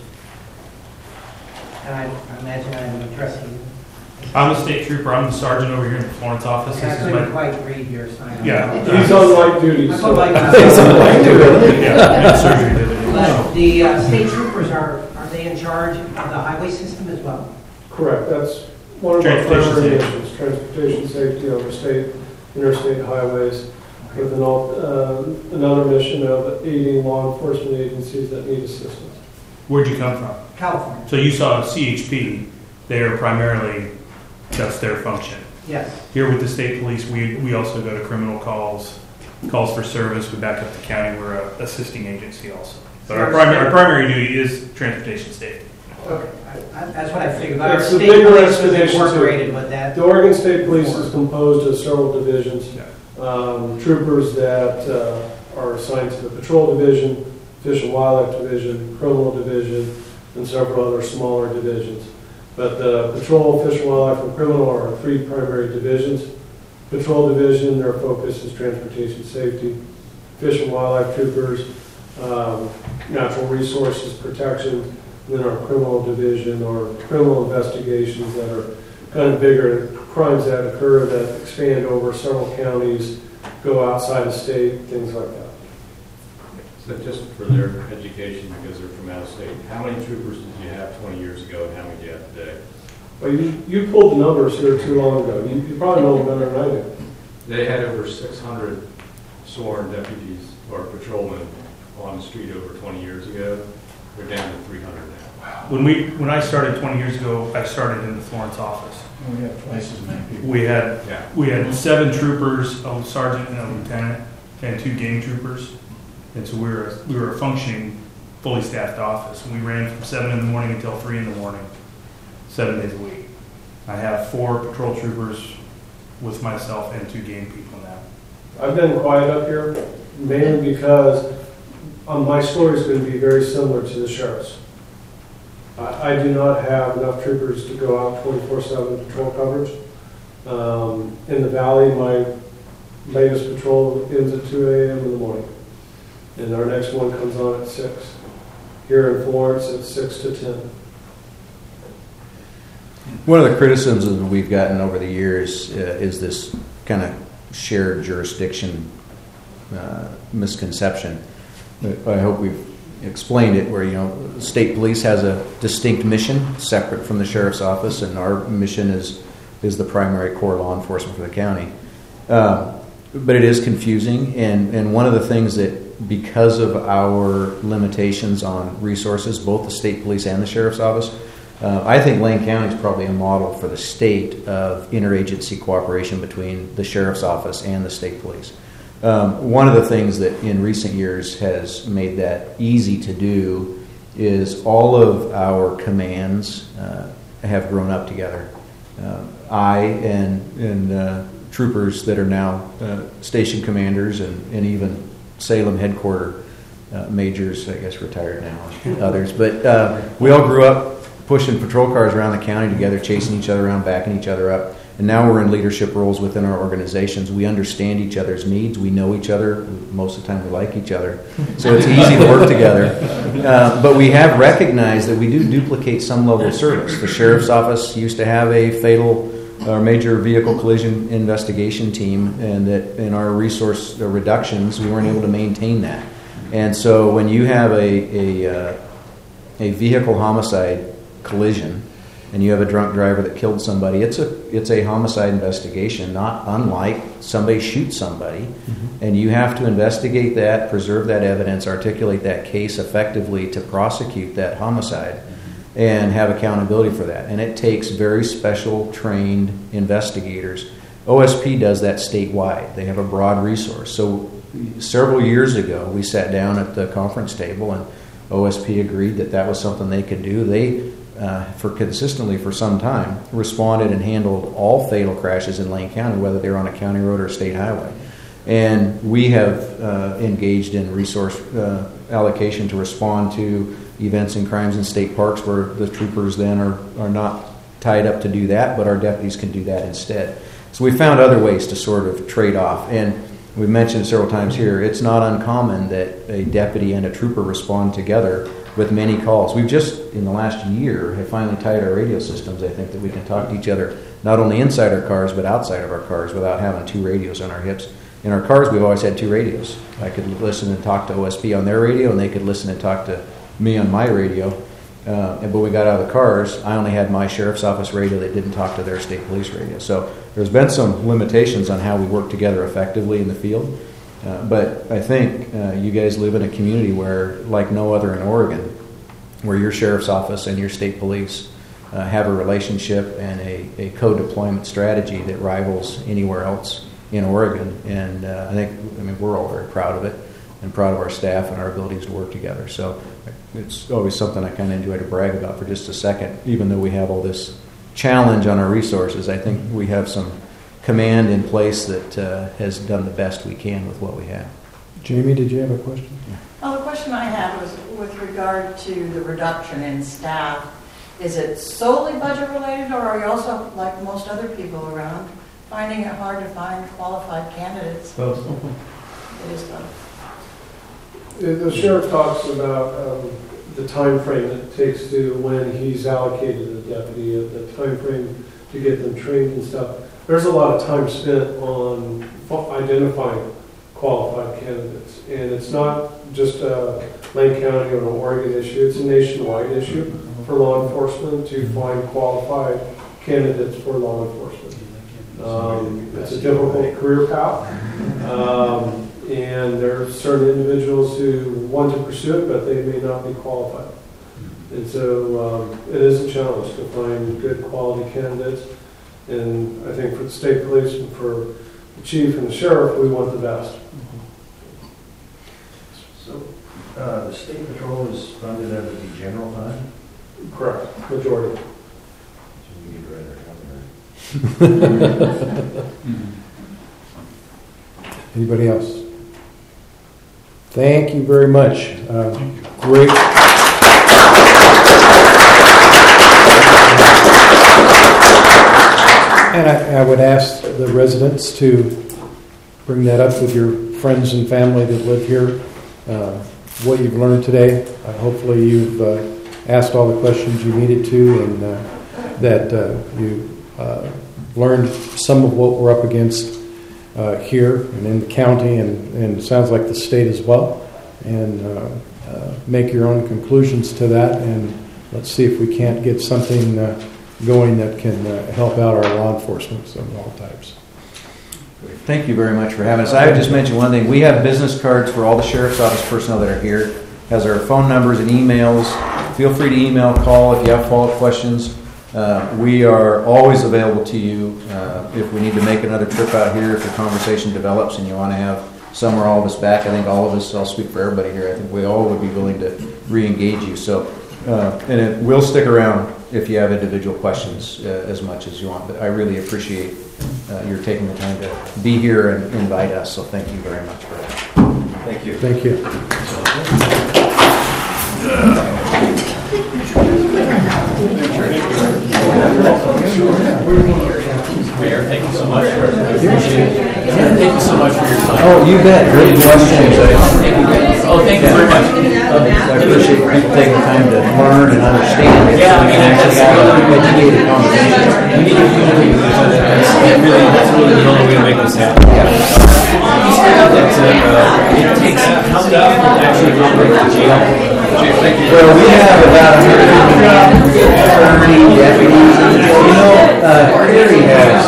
And I imagine I'm addressing. I'm a state trooper. I'm the sergeant over here in the Florence office. I couldn't quite read your sign. Yeah. He's on light duty. He's So. on light duty. Yeah, surgery. But the state troopers, are they in charge of the highway system as well? Correct. That's one of our primary missions, transportation safety over state, interstate highways, with another mission of aiding law enforcement agencies that need assistance. Where'd you come from? California. So you saw CHP. They are primarily, that's their function. Yes. Here with the state police, we also go to criminal calls for service. We back up the county. We're an assisting agency also. But our primary duty is transportation safety. Okay. That's what I figured. Our It's a state bigger police was expedition. incorporated with that. The Oregon State Police is composed of several divisions. Troopers that are assigned to the Patrol Division, Fish and Wildlife Division, Criminal Division, and several other smaller divisions. But the Patrol, Fish and Wildlife, and Criminal are our 3 primary divisions. Patrol Division, their focus is transportation safety. Fish and Wildlife Troopers, natural resources protection. And then our Criminal Division, or criminal investigations that are kind of bigger crimes that occur that expand over several counties, go outside of state, things like that. So just for their education, because they're from out of state, how many troopers did you have 20 years ago, and how many do you have today? Well, you pulled the numbers here too long ago. You probably know them better than I do. They had over 600 sworn deputies or patrolmen on the street over 20 years ago. They're down to 300 now. Wow. When I started 20 years ago, I started in the Florence office. We have twice as many people. We had 7 troopers, a sergeant and a lieutenant, and 2 game troopers. And so we were a functioning, fully staffed office. And we ran from 7 in the morning until 3 in the morning, 7 days a week. I have 4 patrol troopers with myself and 2 game people now. I've been quiet up here mainly because my story is going to be very similar to the sheriff's. I do not have enough troopers to go out 24/7 patrol coverage. In the valley, my latest patrol ends at 2 a.m. in the morning, and our next one comes on at 6. Here in Florence, it's 6 to 10. One of the criticisms we've gotten over the years is this kind of shared jurisdiction misconception. I hope we've explained it, where the state police has a distinct mission separate from the sheriff's office, and our mission is the primary core law enforcement for the county. But it is confusing, and one of the things that, because of our limitations on resources, both the state police and the sheriff's office, I think Lane County is probably a model for the state of interagency cooperation between the sheriff's office and the state police. One of the things that in recent years has made that easy to do is all of our commands have grown up together. I and troopers that are now station commanders and even Salem headquarter majors, I guess retired now, others. But we all grew up pushing patrol cars around the county together, chasing each other around, backing each other up. And now we're in leadership roles within our organizations. We understand each other's needs. We know each other. Most of the time we like each other. So it's easy to work together. But we have recognized that we do duplicate some level of service. The sheriff's office used to have a fatal or major vehicle collision investigation team, and that in our resource reductions, we weren't able to maintain that. And so when you have a vehicle homicide collision, and you have a drunk driver that killed somebody, it's a homicide investigation, not unlike somebody shoots somebody, and you have to investigate that, preserve that evidence, articulate that case effectively to prosecute that homicide, and have accountability for that. And it takes very special trained investigators. OSP does that statewide. They have a broad resource. So several years ago, we sat down at the conference table, and OSP agreed that that was something they could do. They consistently for some time responded and handled all fatal crashes in Lane County, whether they're on a county road or a state highway. And we have engaged in resource allocation to respond to events and crimes in state parks where the troopers then are not tied up to do that, but our deputies can do that instead. So we found other ways to sort of trade off. And we mentioned several times here, it's not uncommon that a deputy and a trooper respond together with many calls. We've just, in the last year, have finally tied our radio systems, I think, that we can talk to each other, not only inside our cars, but outside of our cars without having two radios on our hips. In our cars, we've always had two radios. I could listen and talk to OSP on their radio, and they could listen and talk to me on my radio. But when we got out of the cars, I only had my sheriff's office radio that didn't talk to their state police radio. So there's been some limitations on how we work together effectively in the field. But I think you guys live in a community where, like no other in Oregon, where your sheriff's office and your state police have a relationship and a co-deployment strategy that rivals anywhere else in Oregon. And I mean, we're all very proud of it and proud of our staff and our abilities to work together. So it's always something I kind of enjoy to brag about for just a second. Even though we have all this challenge on our resources, I think we have some command in place that has done the best we can with what we have. Jamie, did you have a question? Well, the question I had was with regard to the reduction in staff. Is it solely budget related, or are you also, like most other people around, finding it hard to find qualified candidates? Both. It is both. The sheriff talks about the time frame that it takes to when he's allocated a deputy, the time frame to get them trained and stuff. There's a lot of time spent on identifying qualified candidates, and it's not just a Lane County or an Oregon issue, it's a nationwide issue for law enforcement to find qualified candidates for law enforcement. It's a difficult career path, and there are certain individuals who want to pursue it, but they may not be qualified. And so it is a challenge to find good quality candidates, and I think for the state police and for the chief and the sheriff, we want the best. So the state patrol is funded out of the general fund? Correct, majority. So we'd rather have that. Anybody else? Thank you very much. Great. I would ask the residents to bring that up with your friends and family that live here, what you've learned today. Hopefully you've asked all the questions you needed to, and that you learned some of what we're up against here and in the county, and it sounds like the state as well, and make your own conclusions to that, and let's see if we can't get something going that can help out our law enforcement of all types. Thank you very much for having us. I would just mention one thing. We have business cards for all the sheriff's office personnel that are here. Has our phone numbers and emails. Feel free to email, call if you have follow-up questions. We are always available to you if we need to make another trip out here, if the conversation develops and you want to have some or all of us back. I think all of us, I'll speak for everybody here, I think we all would be willing to re-engage you. So, and we'll stick around if you have individual questions as much as you want. But I really appreciate your taking the time to be here and invite us. So thank you very much for that. Thank you. Thank you. Mayor, thank you so much for thank you so much for your time. Oh, you bet. Great questions. Thank you very much. I appreciate people taking the time to learn and understand. Yeah, I mean, actually have an educated conversation. We need a community. That's really the only way to make this happen. It takes how many people actually operate the jail? Well, we have about 130 deputies. You know, Harry has.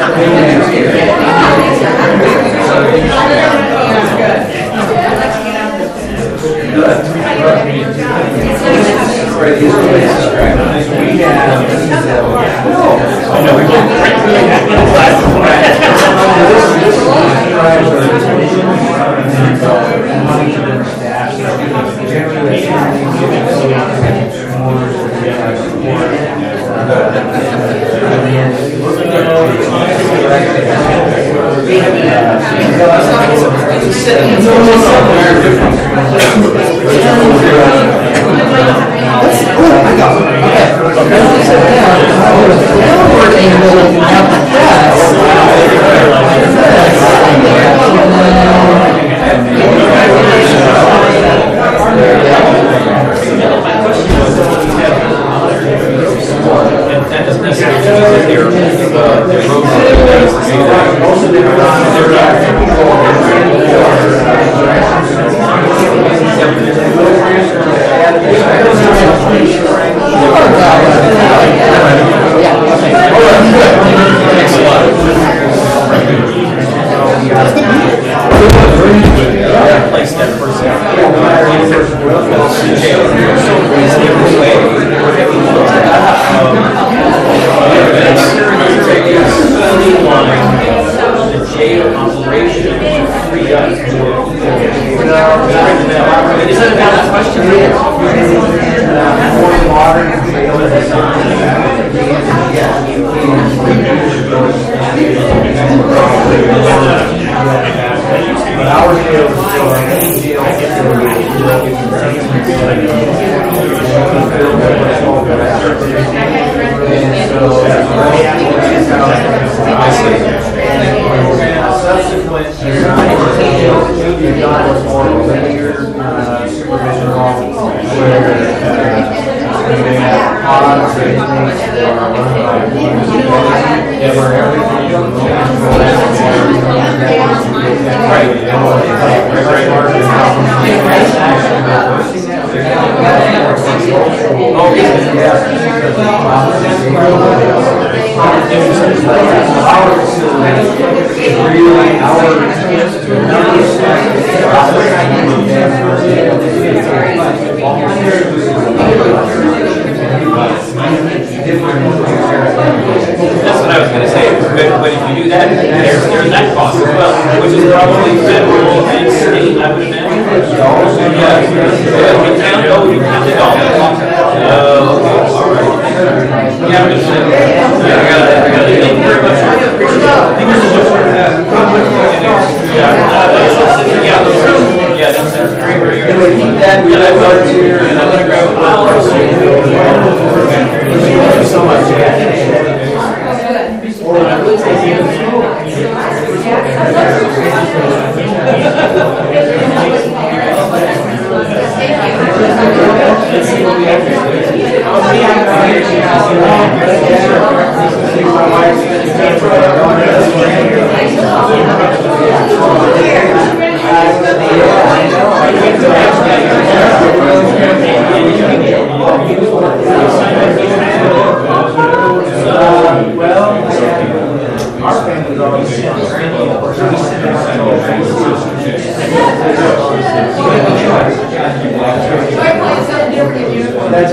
That's what I was going to say. But if you do that, there's that cost as well, which is probably federal and state, I would imagine. Yeah. We count it all. Okay. All right. Yeah, I got it. Thank you very much. Yeah, that's very, very good. I'm going to grab Our family's always That's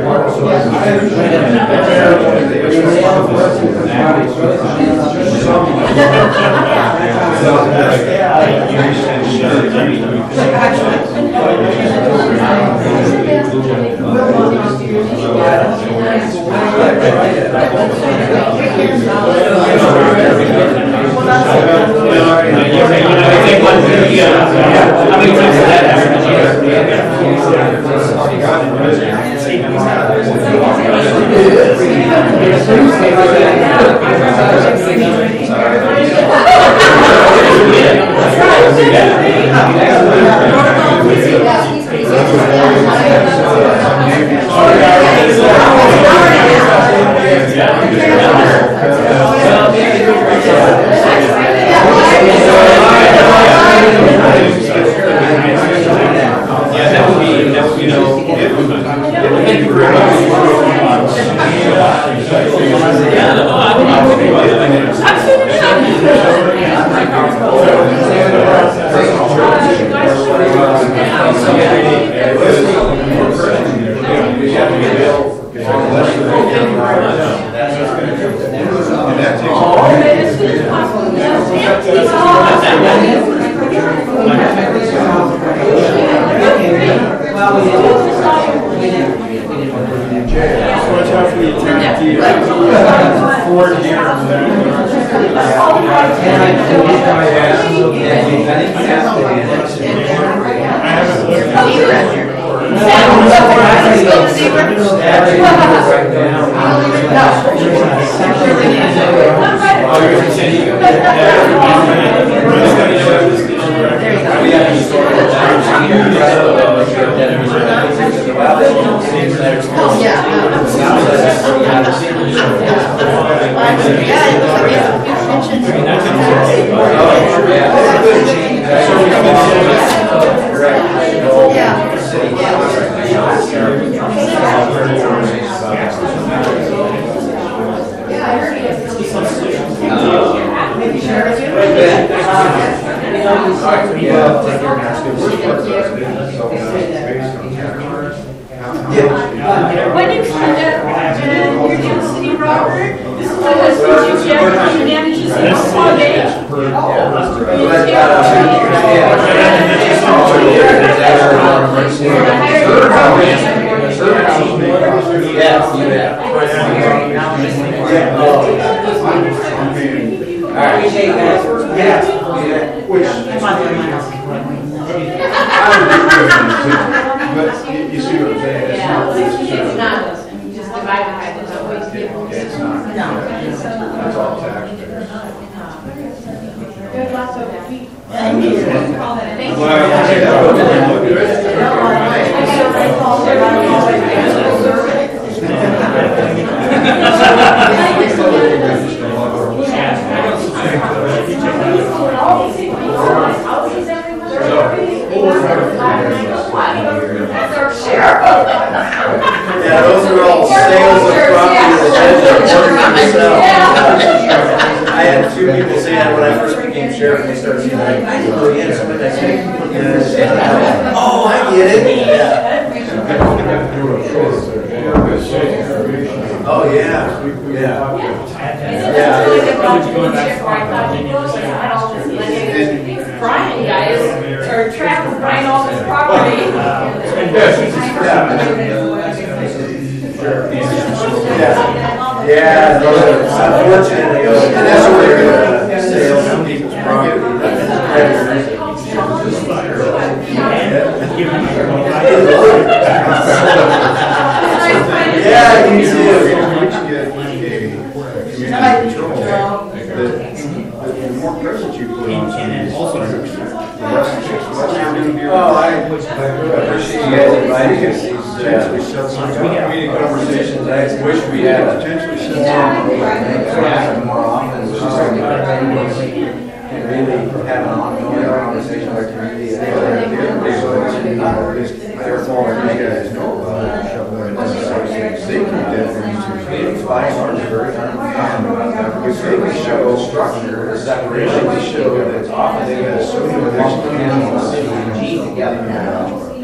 Yeah.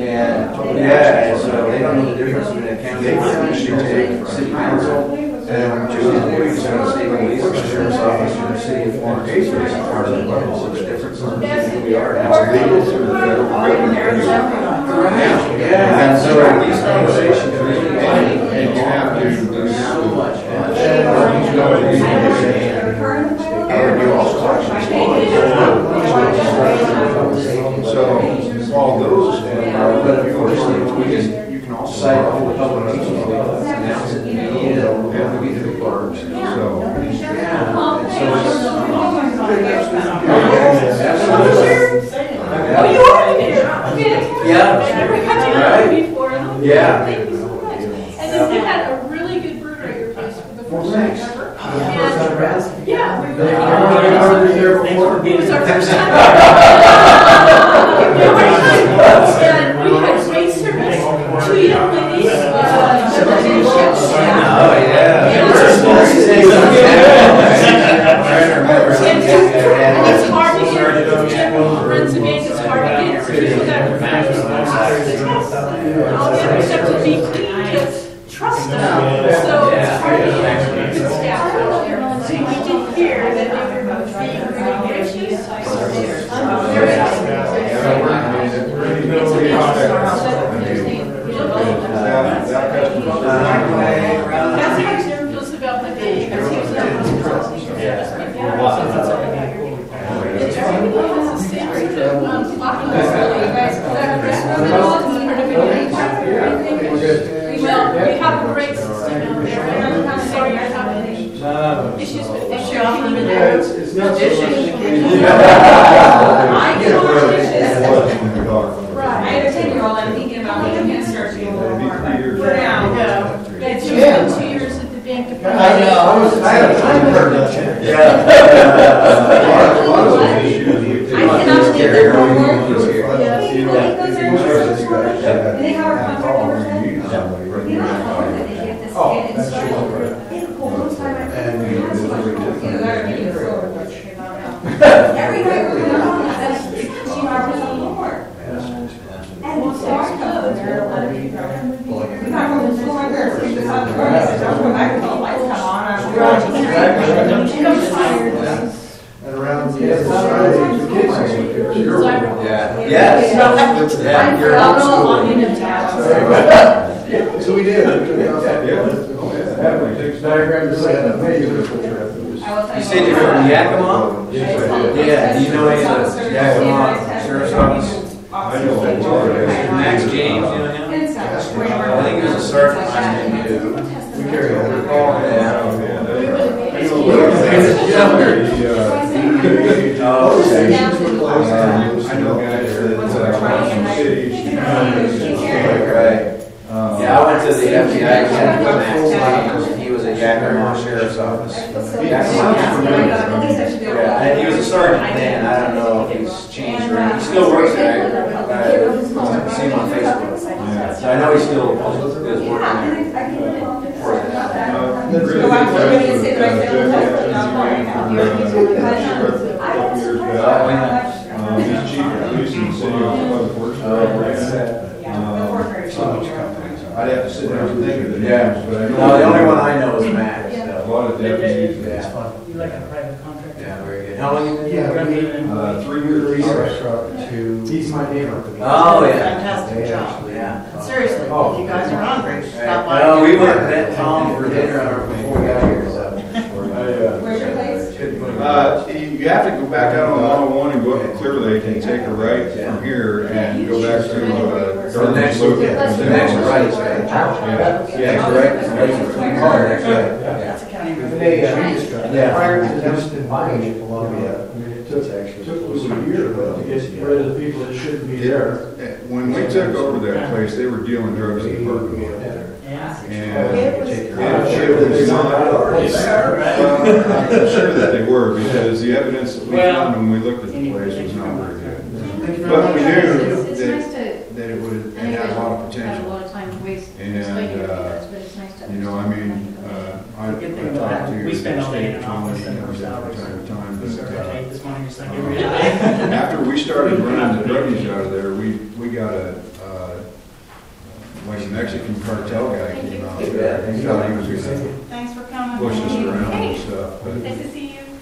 And, yeah, so they don't know the difference between a county and city council. And Tuesday, state police, the sheriff's office, and the city of Florence is part of the bubble, so the difference is we are as legal through the federal government. And so these conversations are really and you have to do so much. And you also so all those but unfortunately you can also cite all the public meetings announce it in the media and we do parks. Oh, you are here. Yeah. I never had you before. Yeah. Thank you so much. And then we had a really good burger place for the first time ever. And, yeah, we really it was our first time. And we had great service. 2 young ladies. Oh, yeah. It's hard to get friends of gangs. It's hard to get people that are all the other stuff to be clean, just trust them. So it's hard to get good staff out there. So we did hear that they were being really gracious. That's how Jim feels about the day, because he was not one to trust me. Well, we have a great system out there. I'm sorry you're having issues with the issue. It's not so I have a 10-year-old, I'm thinking about making him start to do a little more. For now. It's been 2 years at the bank. I know. I had a time permit. Yeah. I cannot believe that homework. And they have our contact numbers. You know how hard that they get this kid instructed. They have a whole time I every night we're going to that's 16 hours or more. And it's so hard. There are a lot of people. We got from the floor there, so we just have to run it. So I can the lights come on. I'm tired. And around the other side, the kids. Yeah. Yes. I'm phenomenal. So we did. You said you're from Yakima? Yeah. Do you know any of the Yakima Sheriff's Office? I know. Max James, you know him? I think he was a sergeant I knew. We carry over. I know guys that cities. Right. Yeah, I went to the FBI academy with Max James, and he was at Yakima Sheriff's Office. Yeah, and he was a sergeant then. I don't know if he's changed or not. He still works there. I've seen him on Facebook. So I know he still is working there for He's chief of police in the city of Public Works. I'd have to sit down and think of it. Yeah. But I know. No, the only one I know is Max. A lot of deputies. Yeah. You like a private contract? Yeah, very good. How long you been? Yeah, 3 years. He's my neighbor. Oh, yeah. Fantastic job. Yeah. Seriously, if you guys are hungry, stop by. No, we went and met Tom for dinner before we got here, so. Where's your place? You have to go back out on 101 and go up to Clear Lake and take a right from here and go back to The next, Loop. the next right. Yeah, correct. Next right. That's a county road. Yeah. Prior to them buying it, Columbia, I mean, it took us a year to get rid of the people that shouldn't be there. When we took over that place, they were dealing drugs in the parking lot. And it was not, well, I'm sure that they were, because the evidence that we found when we looked at the place was not very good. But we knew that it would, it had a lot of potential. And, you know, I mean, I talked to We spend all day in State an Attorney office and and everything hours. from time to time, We started but, late this morning, just like every day. after we started running the druggies out of there, we got a Mexican cartel guy came out Yeah, there. He thought he was gonna Thanks for coming. push us around Hey, and stuff. But nice to see you.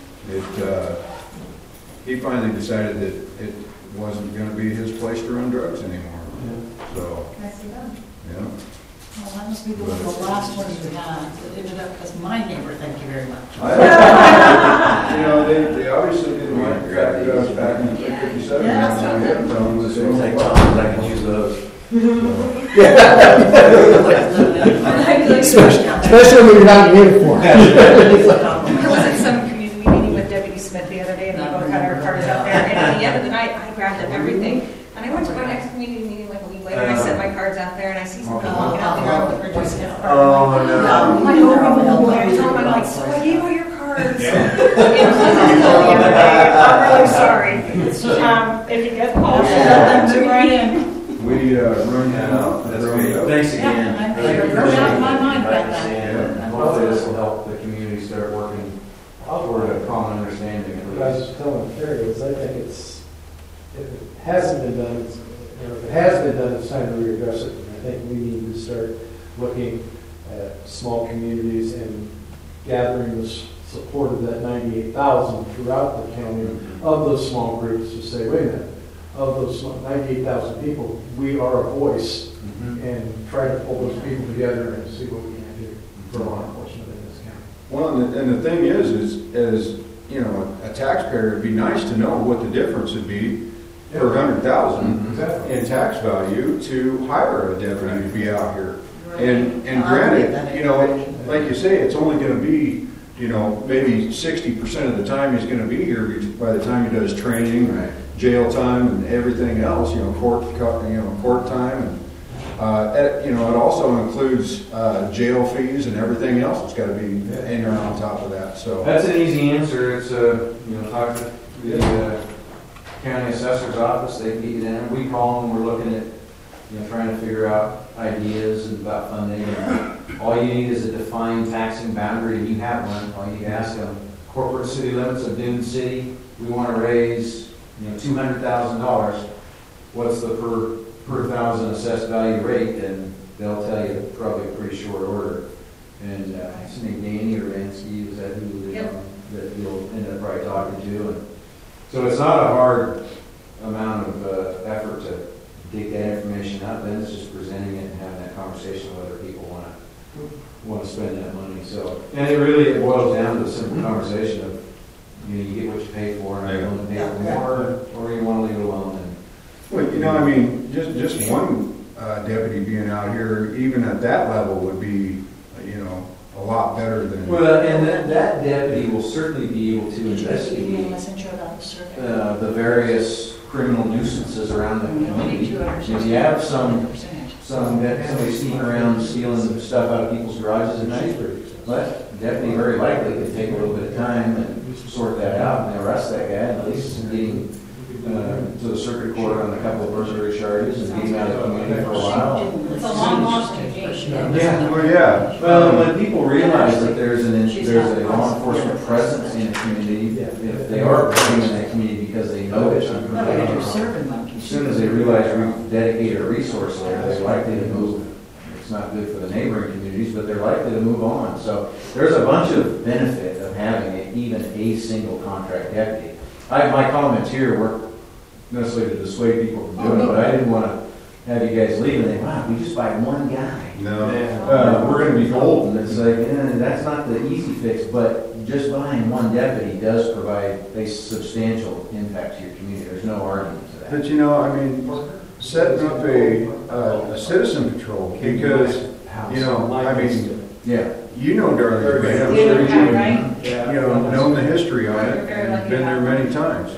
he finally decided that it wasn't gonna be his place to run drugs anymore. So, Nicely done. yeah. Well, that must be one of the last ones we had that ended up as my neighbor. Thank you very much. You know, they obviously didn't like the fact that I was back in 57. Yeah, so I had to tell them the same Take thing. Tom's, I can use those. Especially when you're not in uniform. I was at some community meeting with Deputy Smith the other day, and we both had our cards out there, and at the end of the night, I grabbed up everything. And I went to my next community meeting like a week later, and I set my cards out there, and I see someone walking out the yard with her juice. Oh, no. I'm like, oh, I told him, I'm like, so I gave all your cards. I'm really sorry. If you get calls, move right in. We run out. That's great. Thanks again. Yeah, wrote out in my mind about that. And hopefully this will help the community start working toward a common understanding. What I was telling Terry is I think if it hasn't been done, if it has been done, it's time to readdress it. And I think we need to start looking at small communities and gathering the support of that 98,000 throughout the county of those small groups to say, wait a minute, of those 98,000 people, we are a voice, and try to pull those people together and see what we can do for law enforcement in this county. Well, and the thing is, you know, a taxpayer, it'd be nice to know what the difference would be for 100,000 in tax value to hire a deputy to be out here. And granted, you know, like you say, it's only going to be, you know, maybe 60% of the time he's going to be here by the time he does training, jail time, and everything else. You know, court time, and you know, it also includes jail fees and everything else that's got to be in there on top of that. So That's an easy answer. It's you know, talk to the county assessor's office. They feed it in. We call them. We're looking at, you know, trying to figure out ideas about funding. And all you need is a defined taxing boundary, and you have one. All you ask them, corporate city limits of Dune City, we want to raise, you know, $200,000. What's the per thousand assessed value rate? And they'll tell you probably a pretty short order. And his name Danny or Ransky, is that who that you'll end up probably talking to? And so it's not a hard amount of effort to dig that information out. Then it's just presenting it and having that conversation with other people want to spend that money. So, and it really boils down to a simple conversation of, you know, you get what you pay for, and are you willing to pay for more, or you want to leave it alone? And, well, you know, I mean, just one deputy being out here, even at that level, would be, you know, a lot better than. Well, and that deputy will certainly be able to investigate the various criminal nuisances around the community. If you have somebody sneaking around stealing stuff out of people's garages at night, but deputy very likely could take a little bit of time and sort that out and arrest that guy, and at least getting to the circuit court on a couple of burglary charges and getting out of the community for a while. It's a long lost engagement. Yeah, well, yeah. Well, when people realize that there's a law enforcement presence in a community, if they are working in that community because they know it's a criminal, as soon as they realize we've dedicated a resource there, they're likely to move. It's not good for the neighboring communities, but they're likely to move on. So there's a bunch of benefit of having even a single contract deputy. My comments here weren't necessarily to dissuade people from doing it, but I didn't want to have you guys leave and think, wow, we just buy one guy. No. We're going to be golden. It's like, that's not the easy fix, but just buying one deputy does provide a substantial impact to your community. There's no argument to that. But you know, I mean, setting up a citizen patrol, because, you know, I mean, yeah, you know Darling Bay, I'm sure you know the history on it, and been there many times.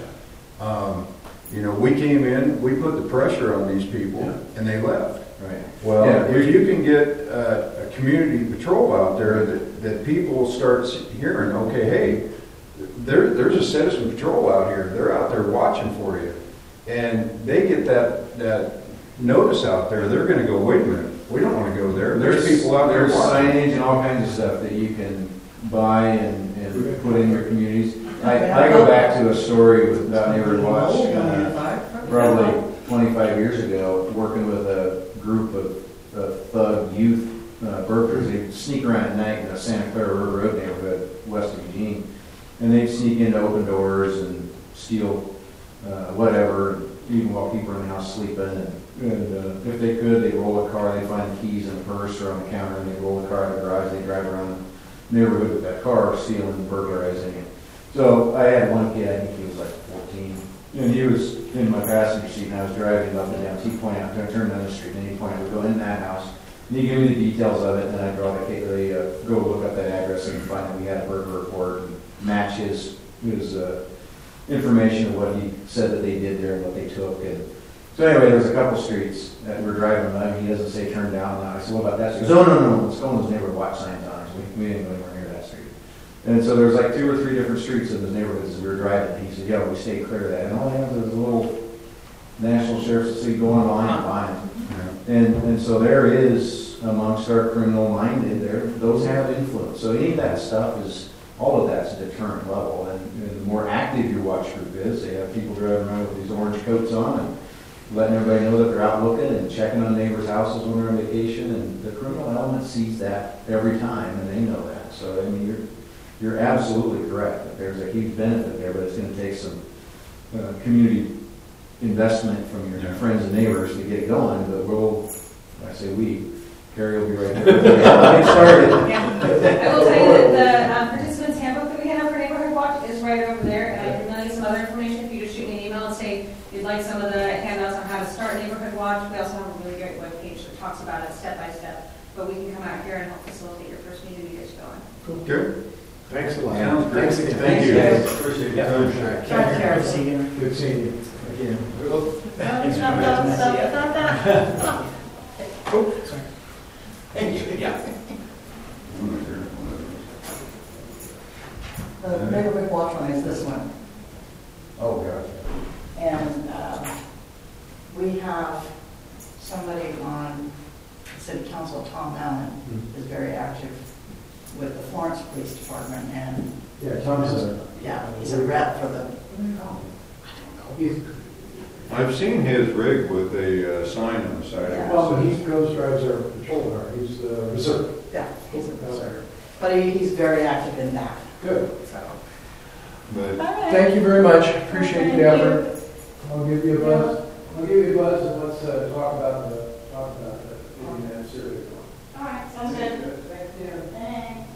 You know, we came in, we put the pressure on these people, and they left. Right. Well, if you can get a community patrol out there that people start hearing, okay, hey, there's a citizen patrol out here. They're out there watching for you, and they get that notice out there. They're going to go, wait a minute, we don't want to go there. There's people out there watching. There's signage and all kinds of stuff that you can buy and put in your communities. I go back to a story with Neighborhood Watch probably 25 years ago, working with a group of thug youth burglars. They'd sneak around at night in the Santa Clara River Road neighborhood west of Eugene, and they'd sneak into open doors and steal whatever, even while people are in the house sleeping. And if they could, they'd roll a car, they'd find the keys in a purse or on the counter, and they'd roll the car out of the garage, they'd drive around the neighborhood with that car, stealing and burglarizing it. So I had one kid, I think he was like 14, and he was in my passenger seat, and I was driving up and down. He pointed out, I turned down the street, and he pointed out, we go in that house, and he gave me the details of it, and I draw go look up that address and find that we had a burglar report and match his information of what he said that they did there and what they took. And so anyway, there was a couple streets that we were driving by, and he doesn't say turn down. And I said, what about that street? He goes, oh, no, let's go on those neighborhood watch signs on us. We didn't go anywhere near that street. And so there was like 2 or 3 different streets in the neighborhoods as we were driving. And he said, yeah, we stayed clear of that. And all they have is a little National Sheriff's City going on and behind. And so there is, amongst our criminal minded, those have influence. So any of that stuff all of that's a deterrent level. And the more active your watch group is, they have people driving around with these orange coats on and letting everybody know that they're out looking and checking on neighbors' houses when they're on vacation. And the criminal element sees that every time, and they know that. So, I mean, you're absolutely correct that there's a huge benefit there, but it's going to take some community investment from your friends and neighbors to get it going. But I say Carrie will be right there. Get started. Yeah. I will tell you that the participants handbook that we have for Neighborhood Watch is right over there, and I can mail you some other information if you just shoot me an email and say you'd like some of the handouts on how to start Neighborhood Watch. We also have a really great webpage that talks about it step by step, but we can come out here and help facilitate your first meeting to get you going. Cool. Good. Thanks a lot. Sounds great. Thanks again. Thank you. Guys. Appreciate your your time. time. Good seeing you. Good seeing you again. Cool. Thank you. Yeah. The neighborhood watch one is this one. Oh, gosh. And we have somebody on City Council, Tom Allen, is very active with the Florence Police Department. And yeah, Tom's he's a rep for the. I've seen his rig with a sign on the side. Well, he drives our patrol car. He's the reserve. Yeah, he's a reserve. But he's very active in that. Good. So. But thank you very much. Appreciate the effort. I'll give you a buzz. And let's talk about the survey. All right, sounds good. Thank you. Thanks.